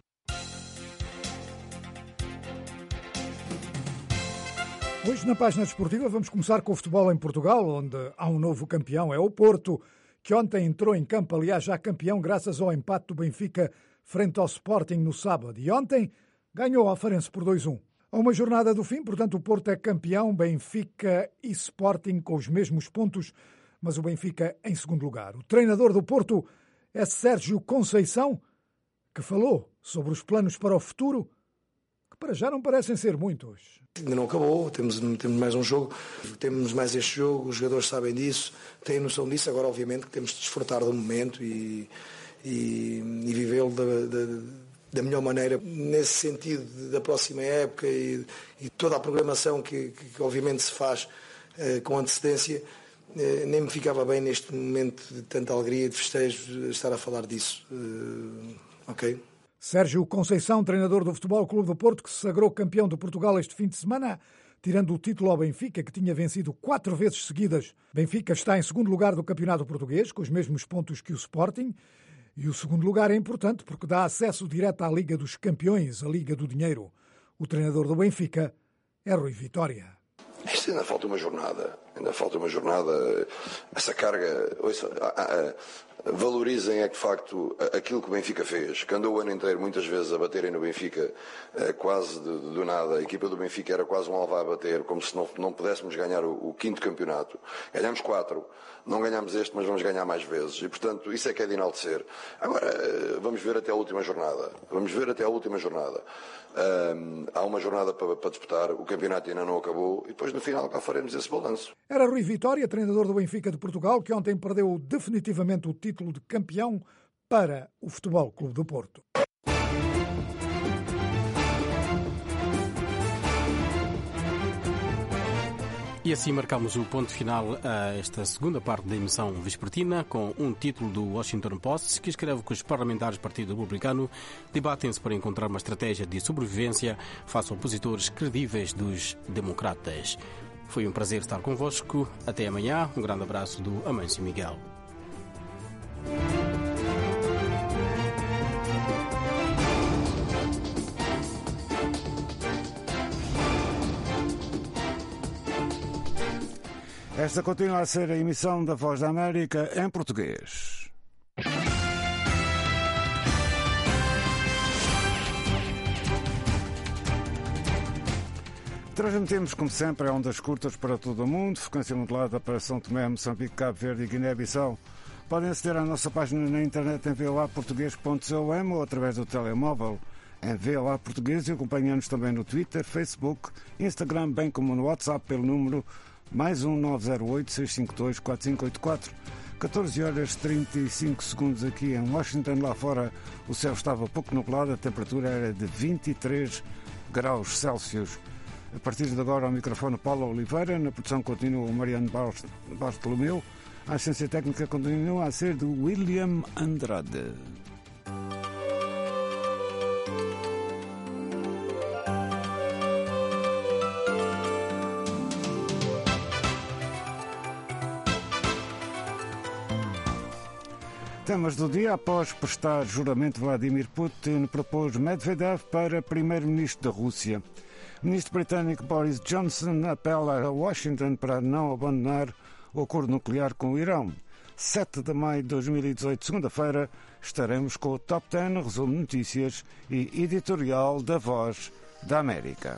Hoje, na página desportiva, vamos começar com o futebol em Portugal, onde há um novo campeão, é o Porto, que ontem entrou em campo, aliás, já campeão, graças ao empate do Benfica frente ao Sporting no sábado. E ontem ganhou ao Farense por dois a um. A uma jornada do fim, portanto, o Porto é campeão, Benfica e Sporting com os mesmos pontos, mas o Benfica em segundo lugar. O treinador do Porto é Sérgio Conceição, que falou sobre os planos para o futuro, que para já não parecem ser muitos. Ainda não acabou, temos, temos mais um jogo, temos mais este jogo, os jogadores sabem disso, têm noção disso, agora obviamente que temos de desfrutar do momento e, e, e vivê-lo da, da, da melhor maneira, nesse sentido da próxima época e, e toda a programação que, que, que obviamente se faz eh, com antecedência, eh, nem me ficava bem neste momento de tanta alegria e de festejo estar a falar disso, eh, ok? Sérgio Conceição, treinador do Futebol Clube do Porto, que se sagrou campeão de Portugal este fim de semana, tirando o título ao Benfica, que tinha vencido quatro vezes seguidas. Benfica está em segundo lugar do Campeonato Português, com os mesmos pontos que o Sporting. E o segundo lugar é importante porque dá acesso direto à Liga dos Campeões, a Liga do Dinheiro. O treinador do Benfica é Rui Vitória. Isto ainda falta uma jornada, ainda falta uma jornada, essa carga, ouça, a, a, valorizem é que de facto aquilo que o Benfica fez, que andou o ano inteiro muitas vezes a baterem no Benfica, quase do, do nada, a equipa do Benfica era quase um alvo a bater, como se não, não pudéssemos ganhar o, o quinto campeonato. Ganhámos quatro, não ganhámos este, mas vamos ganhar mais vezes, e portanto isso é que é de enaltecer. Agora, vamos ver até a última jornada, vamos ver até a última jornada. Um, há uma jornada para, para disputar, o campeonato ainda não acabou, e depois no final cá faremos esse balanço. Era Rui Vitória, treinador do Benfica de Portugal, que ontem perdeu definitivamente o título de campeão para o Futebol Clube do Porto. E assim marcamos o ponto final a esta segunda parte da emissão vespertina, com um título do Washington Post, que escreve que os parlamentares do Partido Republicano debatem-se para encontrar uma estratégia de sobrevivência face a opositores credíveis dos democratas. Foi um prazer estar convosco. Até amanhã. Um grande abraço do Amâncio Miguel. Esta continua a ser a emissão da Voz da América em português. Transmitimos, como sempre, a ondas curtas para todo o mundo, frequência modulada para São Tomé, Moçambique, Cabo Verde e Guiné-Bissau. Podem aceder à nossa página na internet em v o a português ponto com ou através do telemóvel em V O A Português e acompanhando-nos também no Twitter, Facebook, Instagram, bem como no WhatsApp pelo número mais um nove zero oito, seis cinco dois, quatro cinco oito quatro. catorze horas e trinta e cinco segundos aqui em Washington. Lá fora o céu estava pouco nublado, a temperatura era de vinte e três graus Celsius. A partir de agora ao microfone Paulo Oliveira, na produção continua o Mariano Bartolomeu, a assistência técnica continua a ser do William Andrade. Temas do dia. Após prestar juramento, Vladimir Putin propôs Medvedev para primeiro-ministro da Rússia. O ministro britânico Boris Johnson apela a Washington para não abandonar o acordo nuclear com o Irão. sete de maio de dois mil e dezoito, segunda-feira, estaremos com o Top dez, resumo de notícias e editorial da Voz da América.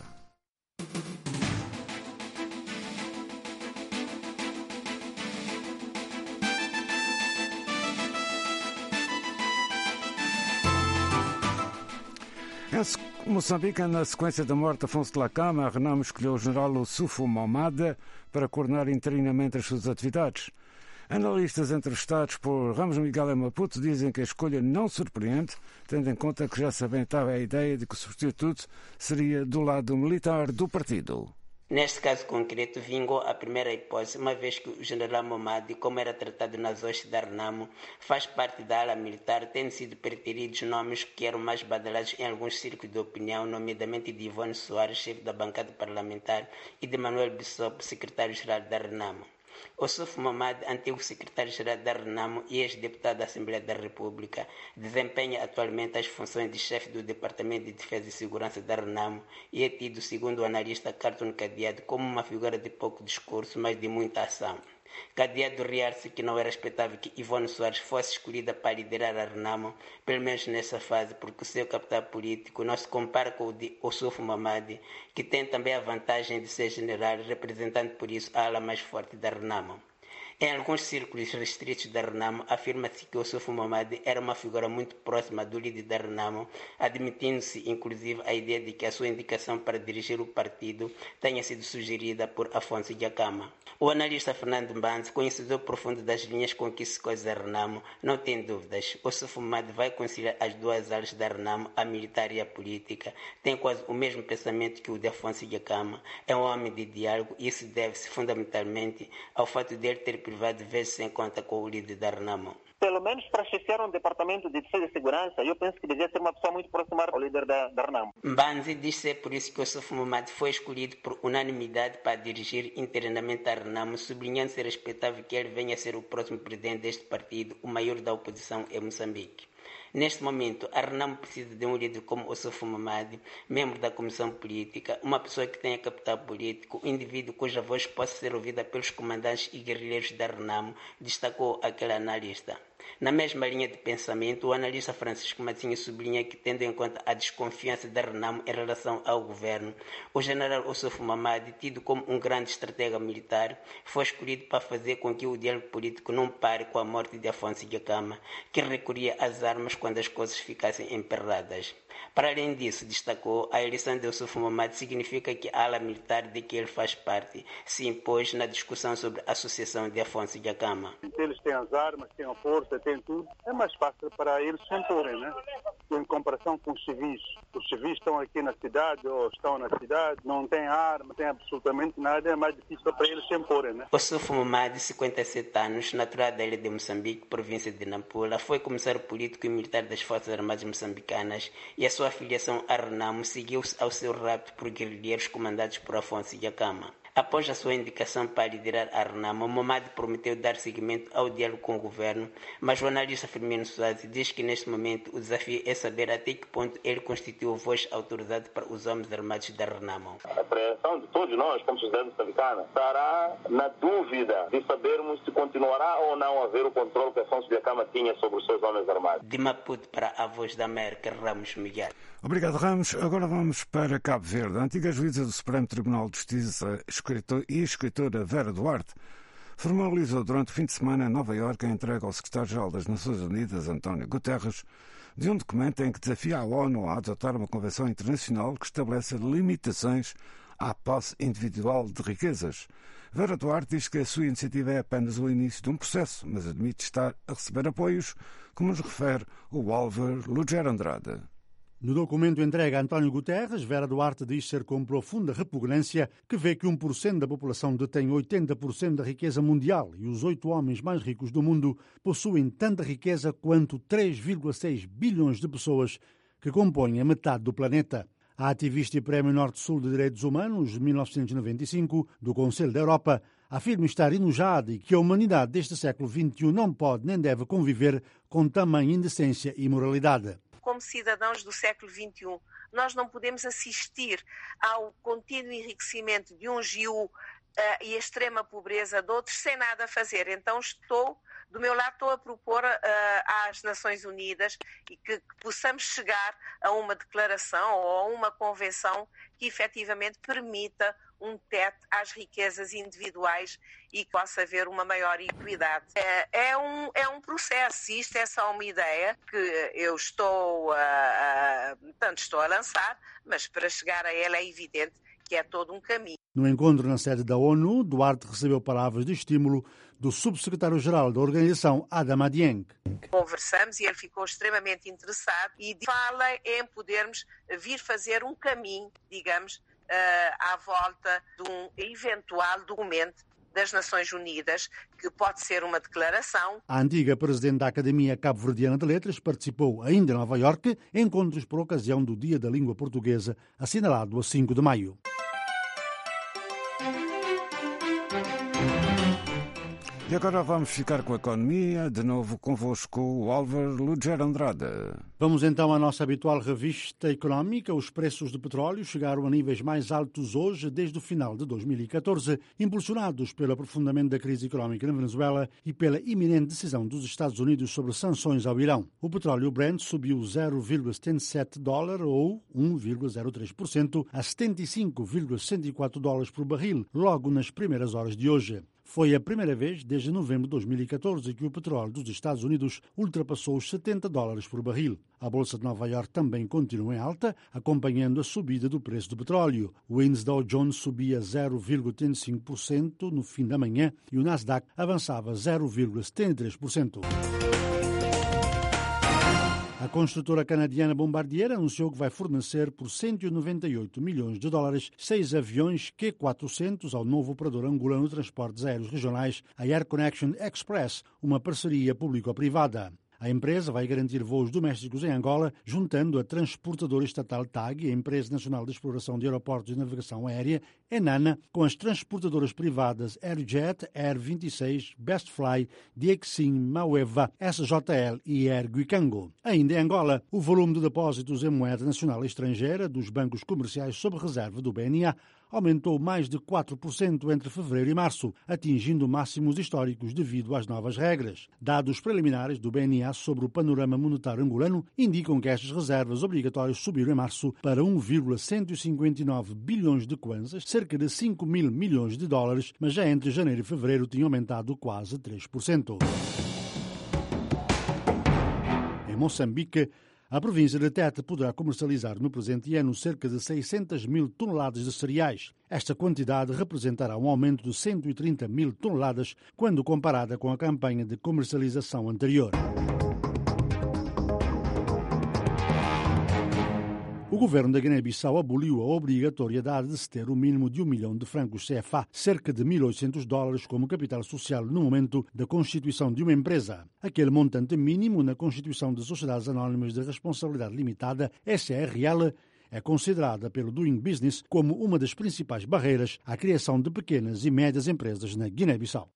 Em Moçambique, na sequência da morte de Afonso Dhlakama, a Renamo escolheu o general Ossufo Momada para coordenar interinamente as suas atividades. Analistas entrevistados por Ramos Miguel em Maputo dizem que a escolha não surpreende, tendo em conta que já se aventava a ideia de que o substituto seria do lado militar do partido. Neste caso concreto, vingou a primeira hipótese, uma vez que o general Momadi, como era tratado nas hostes da Renamo, faz parte da ala militar, tendo sido preteridos nomes que eram mais badalados em alguns círculos de opinião, nomeadamente de Ivone Soares, chefe da bancada parlamentar, e de Manuel Bissop, secretário-geral da Renamo. Ossufo Momad, antigo secretário-geral da Renamo e ex-deputado da Assembleia da República, desempenha atualmente as funções de chefe do Departamento de Defesa e Segurança da Renamo e é tido, segundo o analista Carton Cadeado, como uma figura de pouco discurso, mas de muita ação. Cadeado realça que não era expectável que Ivone Soares fosse escolhida para liderar a Renamo, pelo menos nessa fase, porque o seu capital político não se compara com o de Ossufo Momadi, que tem também a vantagem de ser general, representando por isso a ala mais forte da Renamo. Em alguns círculos restritos da Renamo, afirma-se que Ossuf Momadi era uma figura muito próxima do líder da Renamo, admitindo-se inclusive a ideia de que a sua indicação para dirigir o partido tenha sido sugerida por Afonso Dhlakama. O analista Fernando Mbanzi, conhecedor profundo das linhas com que se coisa a Renamo, não tem dúvidas. Ossuf Momadi vai conciliar as duas áreas da Renamo, a militar e a política. Tem quase o mesmo pensamento que o de Afonso Dhlakama. É um homem de diálogo e isso deve-se fundamentalmente ao fato de ele ter privado de vez em conta com o líder da Renamo. Pelo menos para chefiar um departamento de defesa e segurança, eu penso que devia ser uma pessoa muito próxima ao líder da, da Renamo. Mbanzi diz ser por isso que Ossuf Momadi foi escolhido por unanimidade para dirigir internamente a Renamo, sublinhando ser respeitável que ele venha a ser o próximo presidente deste partido, o maior da oposição em Moçambique. Neste momento, a Renamo precisa de um líder como Ossuf Momadi, membro da Comissão Política, uma pessoa que tenha capital político, um indivíduo cuja voz possa ser ouvida pelos comandantes e guerrilheiros da Renamo, destacou aquele analista. Na mesma linha de pensamento, o analista Francisco Matinho sublinha que, tendo em conta a desconfiança da Renamo em relação ao governo, o general Ossuf Momadi, tido como um grande estratega militar, foi escolhido para fazer com que o diálogo político não pare com a morte de Afonso Dhlakama, que recorria às armas quando as coisas ficassem emperradas. Para além disso, destacou, a eleição de Ossuf Momadi significa que a ala militar de que ele faz parte se impôs na discussão sobre a sucessão de Afonso Dhlakama. Eles têm as armas, têm a força, têm tudo. É mais fácil para eles se imporem, né? Em comparação com os civis. Os civis estão aqui na cidade ou estão na cidade, não têm arma, não têm absolutamente nada, é mais difícil para eles se imporem, né? Ossuf Momadi, cinquenta e sete anos, natural da ilha de Moçambique, província de Nampula, foi comissário político e militar das Forças Armadas moçambicanas e a sua afiliação à Renamo seguiu-se ao seu rapto por guerrilheiros comandados por Afonso Dhlakama. Após a sua indicação para liderar a Renamo, Momadi prometeu dar seguimento ao diálogo com o governo, mas o analista Firmino Soares diz que neste momento o desafio é saber até que ponto ele constituiu voz autorizada para os homens armados da Renamo. A apreensão de todos nós, como sociedade moçambicana, estará na dúvida de sabermos se continuará ou não a haver o controle que Afonso Dhlakama tinha sobre os seus homens armados. De Maputo para a Voz da América, Ramos Miguel. Obrigado, Ramos. Agora vamos para Cabo Verde. A antiga juíza do Supremo Tribunal de Justiça e escritora Vera Duarte formalizou durante o fim de semana em Nova Iorque a entrega ao secretário-geral das Nações Unidas, António Guterres, de um documento em que desafia a ONU a adotar uma convenção internacional que estabeleça limitações à posse individual de riquezas. Vera Duarte diz que a sua iniciativa é apenas o início de um processo, mas admite estar a receber apoios, como nos refere o Álvaro Lugero Andrade. No documento entregue a António Guterres, Vera Duarte diz ser com profunda repugnância que vê que um por cento da população detém oitenta por cento da riqueza mundial e os oito homens mais ricos do mundo possuem tanta riqueza quanto três vírgula seis bilhões de pessoas que compõem a metade do planeta. A ativista e Prémio Norte-Sul de Direitos Humanos de mil novecentos e noventa e cinco do Conselho da Europa afirma estar enojada e que a humanidade deste século vinte e um não pode nem deve conviver com tamanha indecência e imoralidade. Como cidadãos do século vinte e um, nós não podemos assistir ao contínuo enriquecimento de um G U uh, e a extrema pobreza de outros sem nada a fazer. Então estou, do meu lado, estou a propor uh, às Nações Unidas que, que possamos chegar a uma declaração ou a uma convenção que efetivamente permita um teto às riquezas individuais e que possa haver uma maior equidade. É, é, um, é um processo, isto é só uma ideia que eu estou a, a, tanto estou a lançar, mas para chegar a ela é evidente que é todo um caminho. No encontro na sede da ONU, Duarte recebeu palavras de estímulo do subsecretário-geral da organização, Adama Dieng. Conversamos e ele ficou extremamente interessado e fala em podermos vir fazer um caminho, digamos, Uh, à volta de um eventual documento das Nações Unidas, que pode ser uma declaração. A antiga presidente da Academia Cabo-Verdiana de Letras participou ainda em Nova Iorque em encontros por ocasião do Dia da Língua Portuguesa, assinalado a cinco de maio. E agora vamos ficar com a economia, de novo convosco o Álvaro Lugero Andrade. Vamos então à nossa habitual revista económica. Os preços do petróleo chegaram a níveis mais altos hoje desde o final de dois mil e catorze, impulsionados pelo aprofundamento da crise económica na Venezuela e pela iminente decisão dos Estados Unidos sobre sanções ao Irão. O petróleo Brent subiu zero vírgula setenta e sete dólares ou um vírgula zero três por cento a setenta e cinco vírgula sessenta e quatro dólares por barril, logo nas primeiras horas de hoje. Foi a primeira vez desde novembro de dois mil e catorze que o petróleo dos Estados Unidos ultrapassou os setenta dólares por barril. A Bolsa de Nova Iorque também continua em alta, acompanhando a subida do preço do petróleo. O índice Dow Jones subia zero vírgula trinta e cinco por cento no fim da manhã e o Nasdaq avançava zero vírgula setenta e três por cento. A construtora canadiana Bombardier anunciou que vai fornecer por cento e noventa e oito milhões de dólares seis aviões Q quatrocentos ao novo operador angolano de transportes aéreos regionais, a Air Connection Express, uma parceria público-privada. A empresa vai garantir voos domésticos em Angola, juntando a transportadora estatal T A G e a Empresa Nacional de Exploração de Aeroportos e Navegação Aérea, ENANA, com as transportadoras privadas Airjet, Air vinte e seis, Bestfly, Dixin, Maueva, S J L e Air Guicango. Ainda em Angola, o volume de depósitos em moeda nacional e estrangeira dos bancos comerciais sob reserva do B N A aumentou mais de quatro por cento entre fevereiro e março, atingindo máximos históricos devido às novas regras. Dados preliminares do B N A sobre o panorama monetário angolano indicam que estas reservas obrigatórias subiram em março para um vírgula cento e cinquenta e nove bilhões de kwanzas, cerca de cinco mil milhões de dólares, mas já entre janeiro e fevereiro tinham aumentado quase três por cento. Em Moçambique, a província de Tete poderá comercializar no presente ano cerca de seiscentas mil toneladas de cereais. Esta quantidade representará um aumento de cento e trinta mil toneladas quando comparada com a campanha de comercialização anterior. O governo da Guiné-Bissau aboliu a obrigatoriedade de se ter o mínimo de um milhão de francos C F A, cerca de mil e oitocentos dólares, como capital social no momento da constituição de uma empresa. Aquele montante mínimo na Constituição de Sociedades Anónimas de Responsabilidade Limitada, S A R L, é considerada pelo Doing Business como uma das principais barreiras à criação de pequenas e médias empresas na Guiné-Bissau.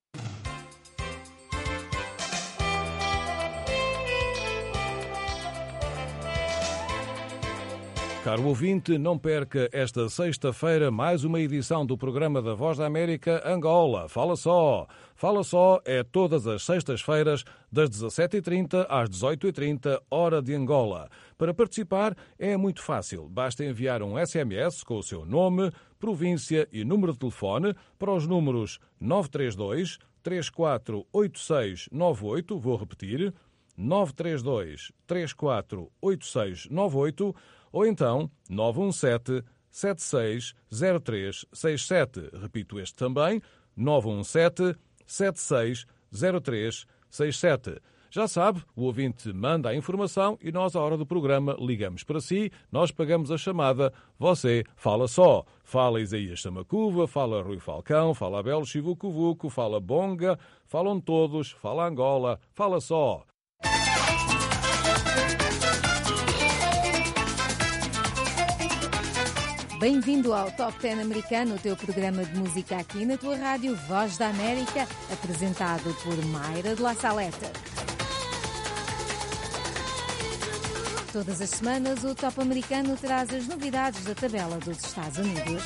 Caro ouvinte, não perca esta sexta-feira mais uma edição do programa da Voz da América Angola. Fala só! Fala só é todas as sextas-feiras, das dezassete e trinta às dezoito e trinta, hora de Angola. Para participar é muito fácil. Basta enviar um S M S com o seu nome, província e número de telefone para os números nove três dois, três quatro oito seis nove oito, vou repetir, nove três dois, três quatro oito seis nove oito, ou então nove um sete, sete seis zero três seis sete. Repito este também, nove um sete, sete seis zero três seis sete. Já sabe, o ouvinte manda a informação e nós, à hora do programa, ligamos para si, nós pagamos a chamada, você fala só. Fala Isaías Samacuva, fala Rui Falcão, fala Abel Chivucovuco, fala Bonga, falam todos, fala Angola, fala só. Bem-vindo ao Top dez americano, o teu programa de música aqui na tua rádio Voz da América, apresentado por Mayra de La Saleta. Todas as semanas, o Top americano traz as novidades da tabela dos Estados Unidos.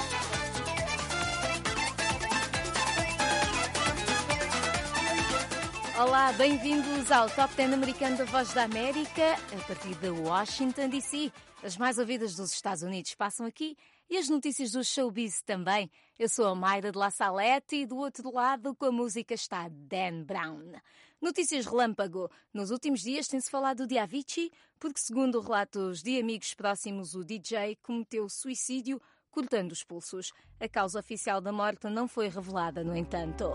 Olá, bem-vindos ao Top dez americano da Voz da América, a partir de Washington, D C As mais ouvidas dos Estados Unidos passam aqui e as notícias do showbiz também. Eu sou a Mayra de La Saleta e do outro lado com a música está Dan Brown. Notícias relâmpago. Nos últimos dias tem-se falado de Avicii, porque segundo relatos de amigos próximos, o D J cometeu suicídio cortando os pulsos. A causa oficial da morte não foi revelada, no entanto.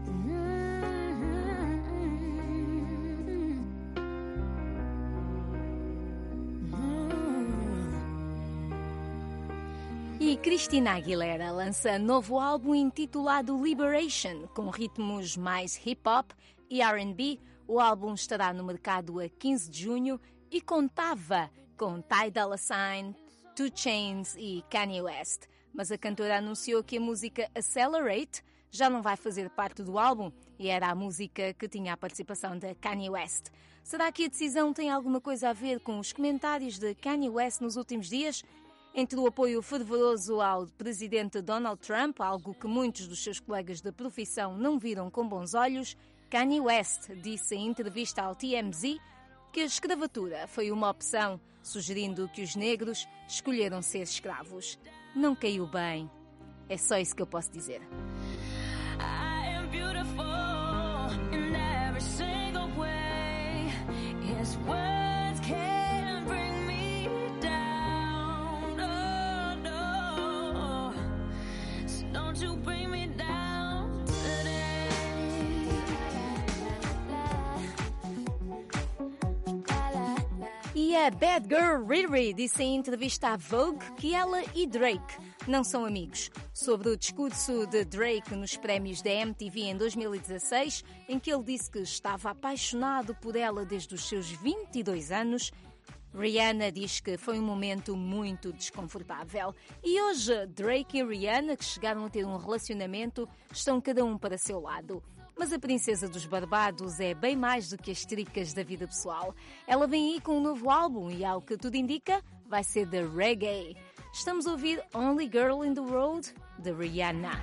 E Christina Aguilera lança novo álbum intitulado Liberation, com ritmos mais hip-hop e R and B. O álbum estará no mercado a quinze de junho e contava com Ty Dolla Sign, two Chainz e Kanye West. Mas a cantora anunciou que a música Accelerate já não vai fazer parte do álbum e era a música que tinha a participação de Kanye West. Será que a decisão tem alguma coisa a ver com os comentários de Kanye West nos últimos dias? Entre o apoio fervoroso ao presidente Donald Trump, algo que muitos dos seus colegas de profissão não viram com bons olhos, Kanye West disse em entrevista ao T M Z que a escravatura foi uma opção, sugerindo que os negros escolheram ser escravos. Não caiu bem. É só isso que eu posso dizer. I am Honest words can't bring me down. No, no. So don't you bring me down today. E a Bad Girl Riri disse em entrevista à Vogue que ela e Drake não são amigos. Sobre o discurso de Drake nos prémios da M T V em dois mil e dezasseis, em que ele disse que estava apaixonado por ela desde os seus vinte e dois anos, Rihanna diz que foi um momento muito desconfortável. E hoje, Drake e Rihanna, que chegaram a ter um relacionamento, estão cada um para seu lado. Mas a princesa dos Barbados é bem mais do que as tricas da vida pessoal. Ela vem aí com um novo álbum e, ao que tudo indica, vai ser de reggae. Estamos a ouvir Only Girl in the World, de Rihanna.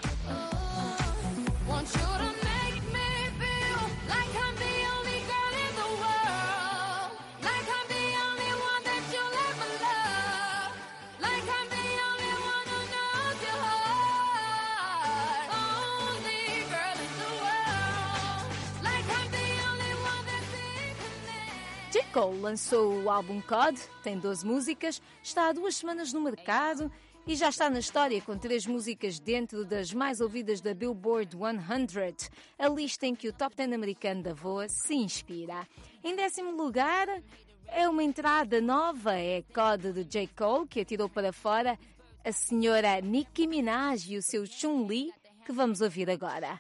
J. Cole lançou o álbum C O D, tem doze músicas, está há duas semanas no mercado e já está na história com três músicas dentro das mais ouvidas da Billboard cem, a lista em que o top dez americano da V O A se inspira. Em décimo lugar, é uma entrada nova, é C O D de J. Cole, que atirou para fora a senhora Nicki Minaj e o seu Chun-Li, que vamos ouvir agora.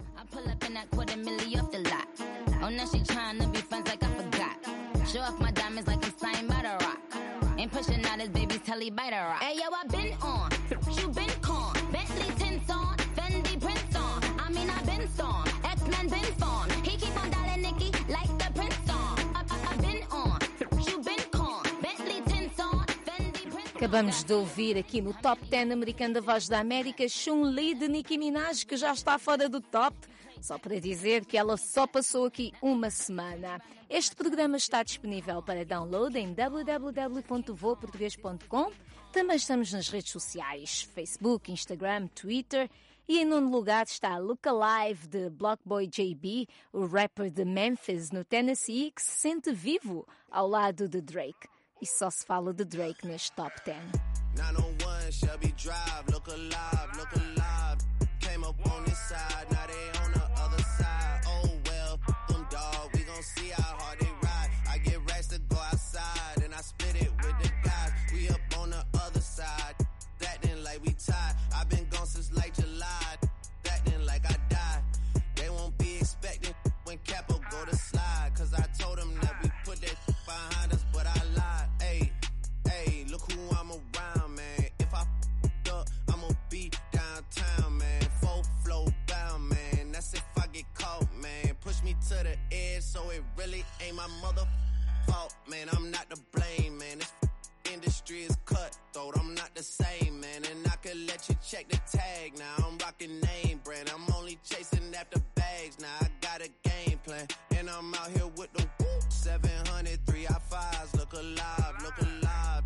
Show off my diamonds like I'm signed by the rock. Ain't pushing out his baby's telly by the rock. Hey yo, I been on, you been con. Bentley tints on, Fendi prints on. I mean I been storm, X-Men been formed. He keep on dialing Nicki like the Prince song. I, I, I been on, you been con. Bentley tints on, Fendi prints on. Acabamos de ouvir aqui no Top dez americano da Voz da América Chun-Li de Nicki Minaj, que já está fora do top. Só para dizer que ela só passou aqui uma semana. Este programa está disponível para download em w w w ponto voa português ponto com. Também estamos nas redes sociais, Facebook, Instagram, Twitter. E em nono lugar está a Look Alive de Blockboy J B, o rapper de Memphis, no Tennessee, que se sente vivo ao lado de Drake. E só se fala de Drake neste Top dez. nine oh one Shelby Drive, look alive, look alive. Came up on this side, now they on the other side. Oh well, them dog, we gon' see how hard they ride. I get racks to go outside, and I split it with the guys. We up on the other side, that then like we tied. I've been gone since like July, that then like I died. They won't be expecting when Capo go to slide, cause I told them that we put that behind us, but I lied. Hey, hey, look who I'm around, man. If I f***ed up, I'ma be downtown, man. Full flow bound, man. That's if I get caught, man. Push me to the edge, so it really ain't my mother fault, man. I'm not to blame, man. This industry is cutthroat. I'm not the same, man. And I could let you check the tag now. I'm rocking name brand. I'm only chasing after bags now. I got a game plan, and I'm out here with the whoop. seven hundred, three I fives. Look alive, look alive.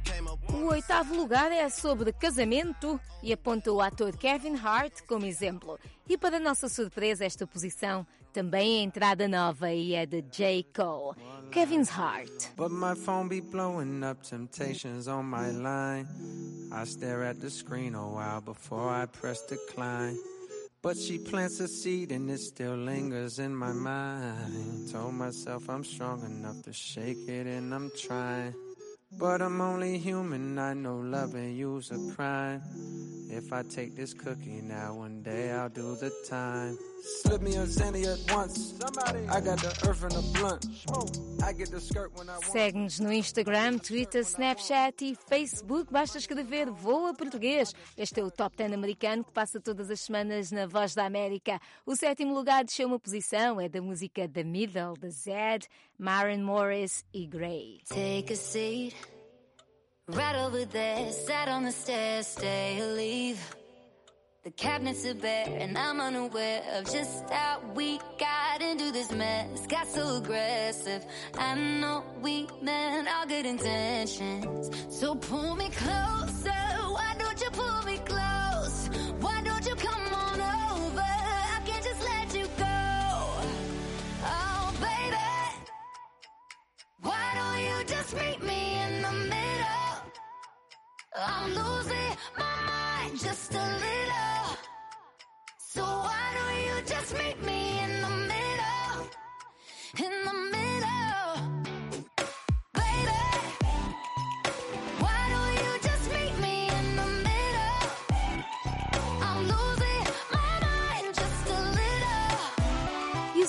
O oitavo lugar é sobre casamento e aponta o ator Kevin Hart como exemplo. E para nossa surpresa, esta posição também é entrada nova e é de J. Cole, Kevin's Heart. But my phone be blowing up temptations on my line. I stare at the screen a while before I press decline. But she plants a seed and it still lingers in my mind. Told myself I'm strong enough to shake it and I'm trying. But I'm only human, I know loving you's a crime. If I take this cookie now, one day I'll do the time. Slip me a Xanny at once. I got the earth in a blunt. I get the skirt when I want. Segue-nos no Instagram, Twitter, Snapchat e Facebook. Basta escrever Voa Português. Este é o Top dez americano que passa todas as semanas na Voz da América. O sétimo lugar desceu uma posição, é da música The Middle, de Zed, Maren Morris e Grey. Take a seat, right over there, sat on the stairs, stay or leave. The cabinets are bare and I'm unaware of just how we got into this mess. Got so aggressive, I know we meant all good intentions. So pull me closer, why don't you pull me close? Why don't you come on over? I can't just let you go. Oh baby,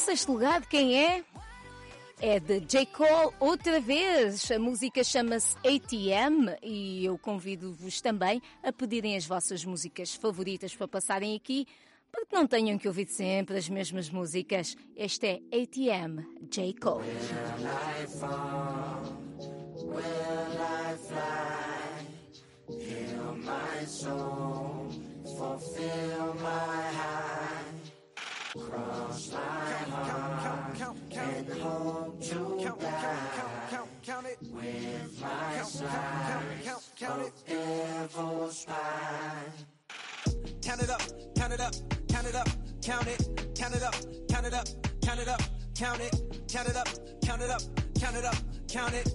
sexto lugar de quem é? É de J. Cole outra vez. A música chama-se A T M e eu convido-vos também a pedirem as vossas músicas favoritas para passarem aqui, para que não tenham que ouvir sempre as mesmas músicas. Este é A T M, J. Cole. Will I fall? Will I fly? Heal my soul, fulfill my high. Cross my heart and hope to die with my slice of devil's pie. Count it up, count it up, count it up, count it, count it up, count it up, count it up, count it, count it up, count it up, count it up, count it.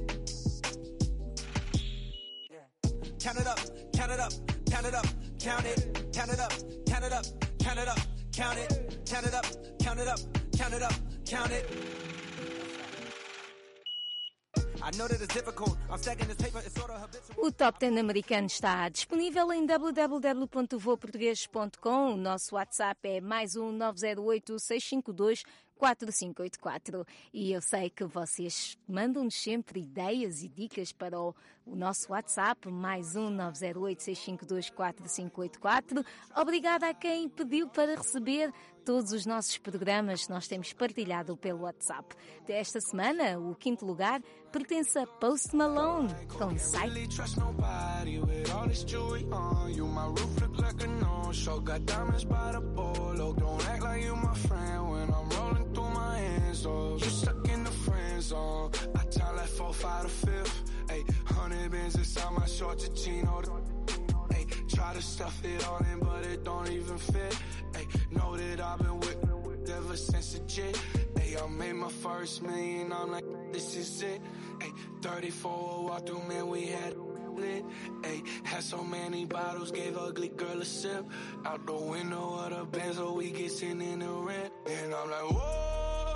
Count it up, count it up, count it up, count it, count it up, count it up, count it up, count it, count it up, count it up, count it up, count it. O Top dez americano está disponível em w w w ponto voa português ponto com. O nosso WhatsApp é mais um nove zero oito, seis cinco dois, quatro cinco oito quatro. E eu sei que vocês mandam-nos sempre ideias e dicas para o, o nosso WhatsApp, mais um nove zero oito, seis cinco dois, quatro cinco oito quatro. Obrigada a quem pediu para receber todos os nossos programas que nós temos partilhado pelo WhatsApp. Desta semana, o quinto lugar pertence a Post Malone com Psycho. So you stuck in the friend zone. I tell that four, five, to fifth. Ayy, hundred bands inside my short Chino. Ayy, try to stuff it all in, but it don't even fit. Ayy, know that I've been with ever since a jit. Ayy, I made my first million. I'm like, this is it. Ayy, thirty-four walk through, man, we had lit. Ayy, had so many bottles, gave ugly girl a sip. Out the window of the Benz, so we get sitting in the rent. And I'm like, whoa.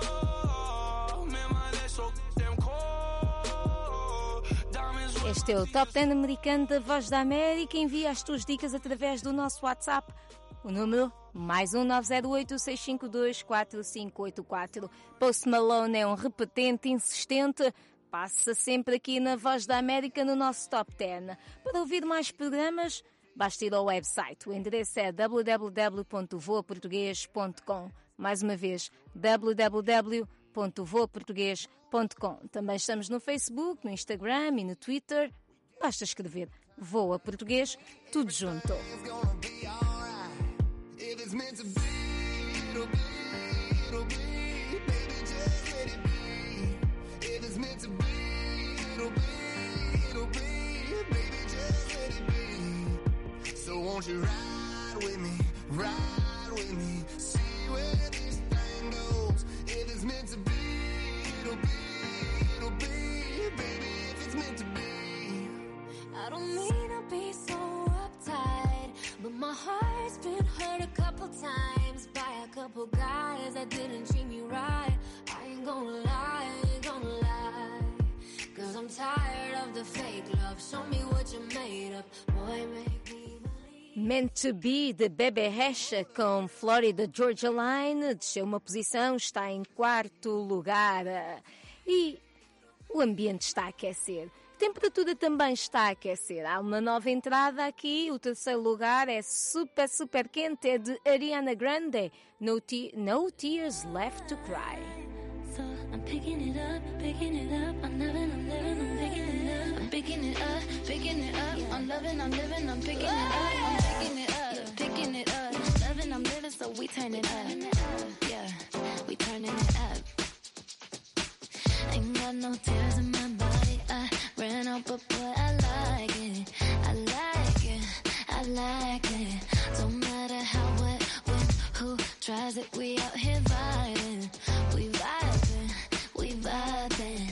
Este é o Top dez americano da Voz da América. Envia as tuas dicas através do nosso WhatsApp. O número mais um nove zero oito, seis cinco dois, quatro cinco oito quatro. Post Malone é um repetente insistente. Passa sempre aqui na Voz da América no nosso Top dez. Para ouvir mais programas, basta ir ao website. O endereço é w w w ponto voa português ponto com. Mais uma vez, w w w ponto voa português ponto com. Também estamos no Facebook, no Instagram e no Twitter. Basta escrever Voa Português, tudo junto. So won't you ride with me, ride with me, see where this thing goes. If it's meant to be, it'll be, it'll be, baby, if it's meant to be. I don't mean to be so uptight, but my heart's been hurt a couple times by a couple guys that didn't treat me right. I ain't gonna lie, I ain't gonna lie, cause I'm tired of the fake love. Show me what you're made of, boy, make me. Meant to Be, de Bebe Rexha com Florida Georgia Line, desceu uma posição, está em quarto lugar. E o ambiente está a aquecer. A temperatura também está a aquecer. Há uma nova entrada aqui, o terceiro lugar é super, super quente, é de Ariana Grande, No, te- no Tears Left to Cry. So I'm picking it up, picking it up, I'm loving, I'm living, I'm picking it up, I'm picking it up, picking it up, I'm loving, I'm living, I'm picking it up, I'm picking it up, picking it up, loving, I'm living, so we turn it up, yeah, we turning it up. Ain't got no tears in my body, I ran out, but boy, I like it, I like it, I like it, don't matter how, what, when, who tries it, we out here vibing, we vibing, we vibing.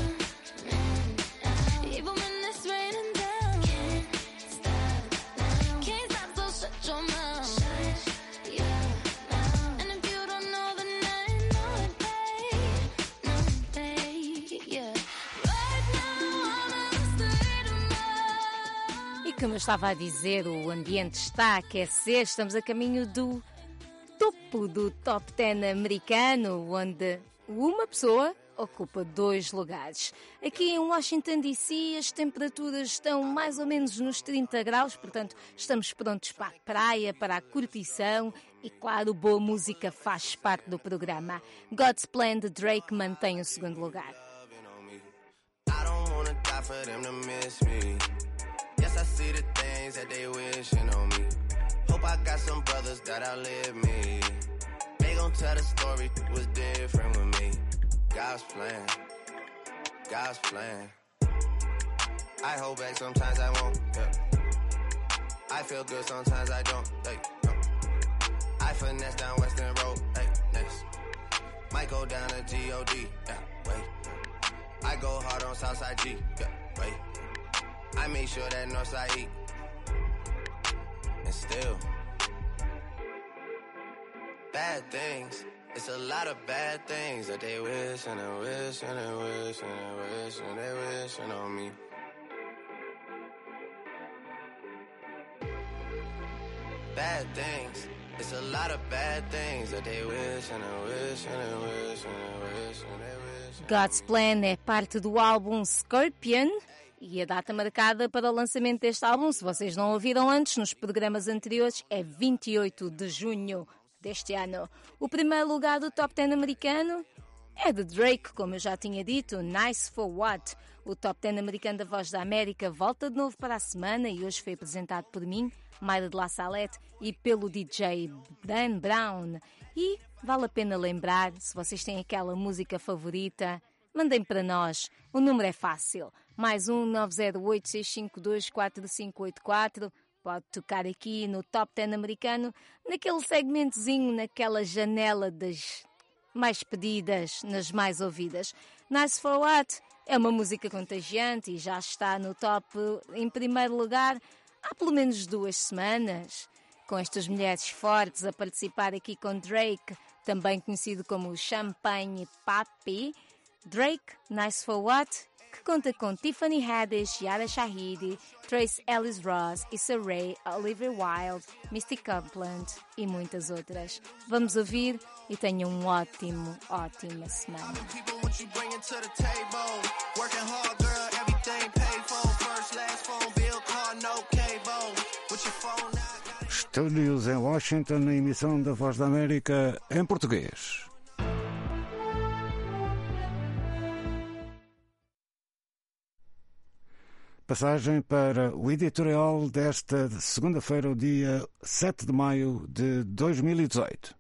Even when it's raining down, can't stop now. Can't stop, so shut your mouth. Shut your mouth. And if you don't know, then I know it, babe. No, babe, yeah. Right now I'm in a state of mind. E como eu estava a dizer, o ambiente está a aquecer, estamos a caminho do topo exemplo do Top dez americano, onde uma pessoa ocupa dois lugares. Aqui em Washington D C as temperaturas estão mais ou menos nos trinta graus, portanto estamos prontos para a praia, para a curtição e, claro, boa música faz parte do programa. God's Plan de Drake mantém o segundo lugar. I don't wanna die for them to miss me. Yes, I see the things that they wishing on me. Hope I got some brothers that outlive me. They gon' tell the story was different with me. God's plan, God's plan. I hold back sometimes I won't. Yeah. I feel good sometimes I don't. Hey, no. I finesse down Western Road. Hey, next. Might go down to G O D. Yeah, wait. I go hard on Southside G. Yeah, wait. I make sure that Northside eat. And still, bad things. It's a lot of bad things that they wish and they wish and they wish and they wish and they wishing on me. Bad things. It's a lot of bad things that they wish and they wish and they wish and they wish and they wish. God's Plan é parte do álbum Scorpion e a data marcada para o lançamento deste álbum, se vocês não ouviram antes nos programas anteriores, é vinte e oito de junho deste ano. O primeiro lugar do Top dez americano é de Drake, como eu já tinha dito, Nice for What. O Top dez americano da Voz da América volta de novo para a semana e hoje foi apresentado por mim, Mayra de La Salette, e pelo D J Dan Brown. E vale a pena lembrar, se vocês têm aquela música favorita, mandem para nós. O número é fácil. Mais um nove zero oito, seis cinco dois, quatro cinco oito quatro. Pode tocar aqui no Top dez americano, naquele segmentozinho, naquela janela das mais pedidas, nas mais ouvidas. Nice for What é uma música contagiante e já está no top em primeiro lugar há pelo menos duas semanas. Com estas mulheres fortes a participar aqui com Drake, também conhecido como Champagne Papi. Drake, Nice for What, que conta com Tiffany Haddish, Yara Shahidi, Trace Ellis Ross, Issa Rae, Olivia Wilde, Misty Copeland e muitas outras. Vamos ouvir e tenham um ótimo, ótima semana. Estúdios em Washington, na emissão da Voz da América em português. Passagem para o editorial desta segunda-feira, o dia sete de maio de dois mil e dezoito.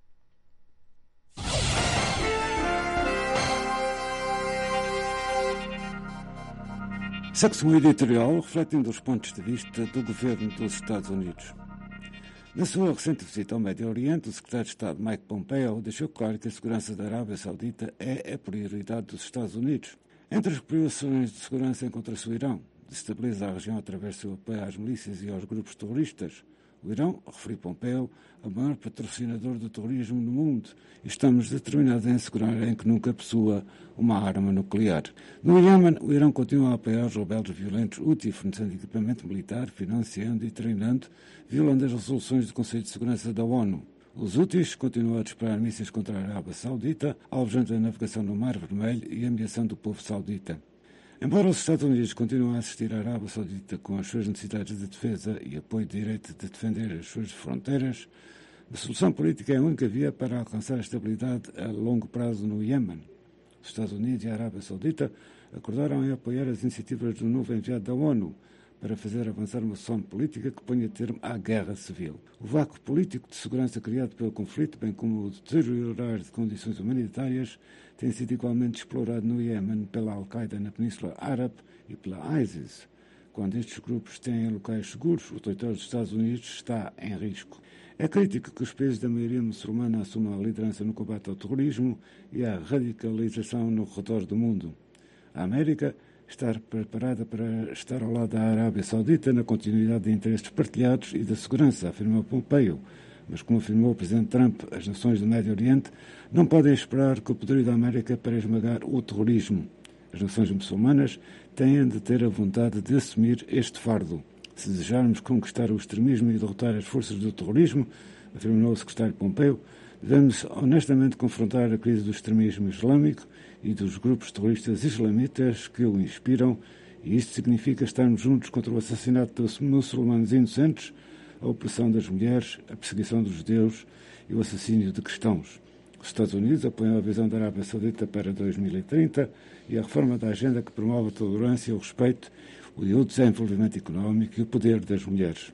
Segue-se um editorial refletindo os pontos de vista do governo dos Estados Unidos. Na sua recente visita ao Médio Oriente, o secretário de Estado Mike Pompeo deixou claro que a segurança da Arábia Saudita é a prioridade dos Estados Unidos. Entre as preocupações de segurança encontra-se o Irão, destabiliza a região através do seu apoio às milícias e aos grupos terroristas. O Irão, referiu Pompeo, é o maior patrocinador do terrorismo no mundo e estamos determinados em assegurar em que nunca possua uma arma nuclear. No Iêmen, o Irão continua a apoiar os rebeldes violentos Houthi, fornecendo equipamento militar, financiando e treinando, violando as resoluções do Conselho de Segurança da ONU. Os Houthis continuam a disparar mísseis contra a Arábia Saudita, alvejando a navegação no Mar Vermelho e ameaçando o povo saudita. Embora os Estados Unidos continuem a assistir à Arábia Saudita com as suas necessidades de defesa e apoio de direito de defender as suas fronteiras, a solução política é a única via para alcançar a estabilidade a longo prazo no Iêmen. Os Estados Unidos e a Arábia Saudita acordaram em apoiar as iniciativas do novo enviado da ONU para fazer avançar uma solução política que ponha termo à guerra civil. O vácuo político de segurança criado pelo conflito, bem como o deteriorar de condições humanitárias, tem sido igualmente explorado no Iêmen pela Al-Qaeda na Península Árabe e pela ISIS. Quando estes grupos têm locais seguros, o território dos Estados Unidos está em risco. É crítico que os países da maioria muçulmana assumam a liderança no combate ao terrorismo e à radicalização no redor do mundo. A América está preparada para estar ao lado da Arábia Saudita na continuidade de interesses partilhados e da segurança, afirmou Pompeo. Mas, como afirmou o presidente Trump, as nações do Médio Oriente não podem esperar que o poderio da América para esmagar o terrorismo. As nações muçulmanas têm de ter a vontade de assumir este fardo. Se desejarmos conquistar o extremismo e derrotar as forças do terrorismo, Afirmou o secretário Pompeu, devemos honestamente confrontar a crise do extremismo islâmico e dos grupos terroristas islamitas que o inspiram, e isto significa estarmos juntos contra o assassinato de muçulmanos inocentes, a opressão das mulheres, a perseguição dos judeus e o assassínio de cristãos. Os Estados Unidos apoiam a visão da Arábia Saudita para dois mil e trinta e a reforma da agenda que promove a tolerância, o respeito, o desenvolvimento económico e o poder das mulheres.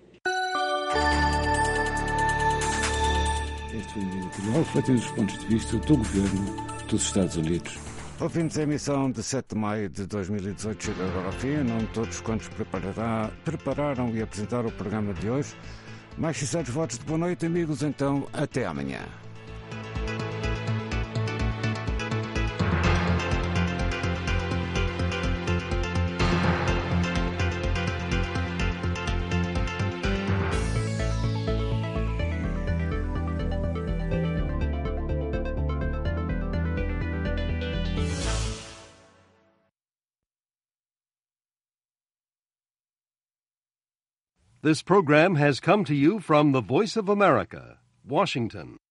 Este foi o editorial refletindo os pontos de vista do governo dos Estados Unidos. Ouvintes, a emissão de sete de maio de dois mil e dezoito chega agora ao fim. Não todos quantos prepararam e apresentaram o programa de hoje. Mais sinceros votos de boa noite, amigos. Então, até amanhã. This program has come to you from the Voice of America, Washington.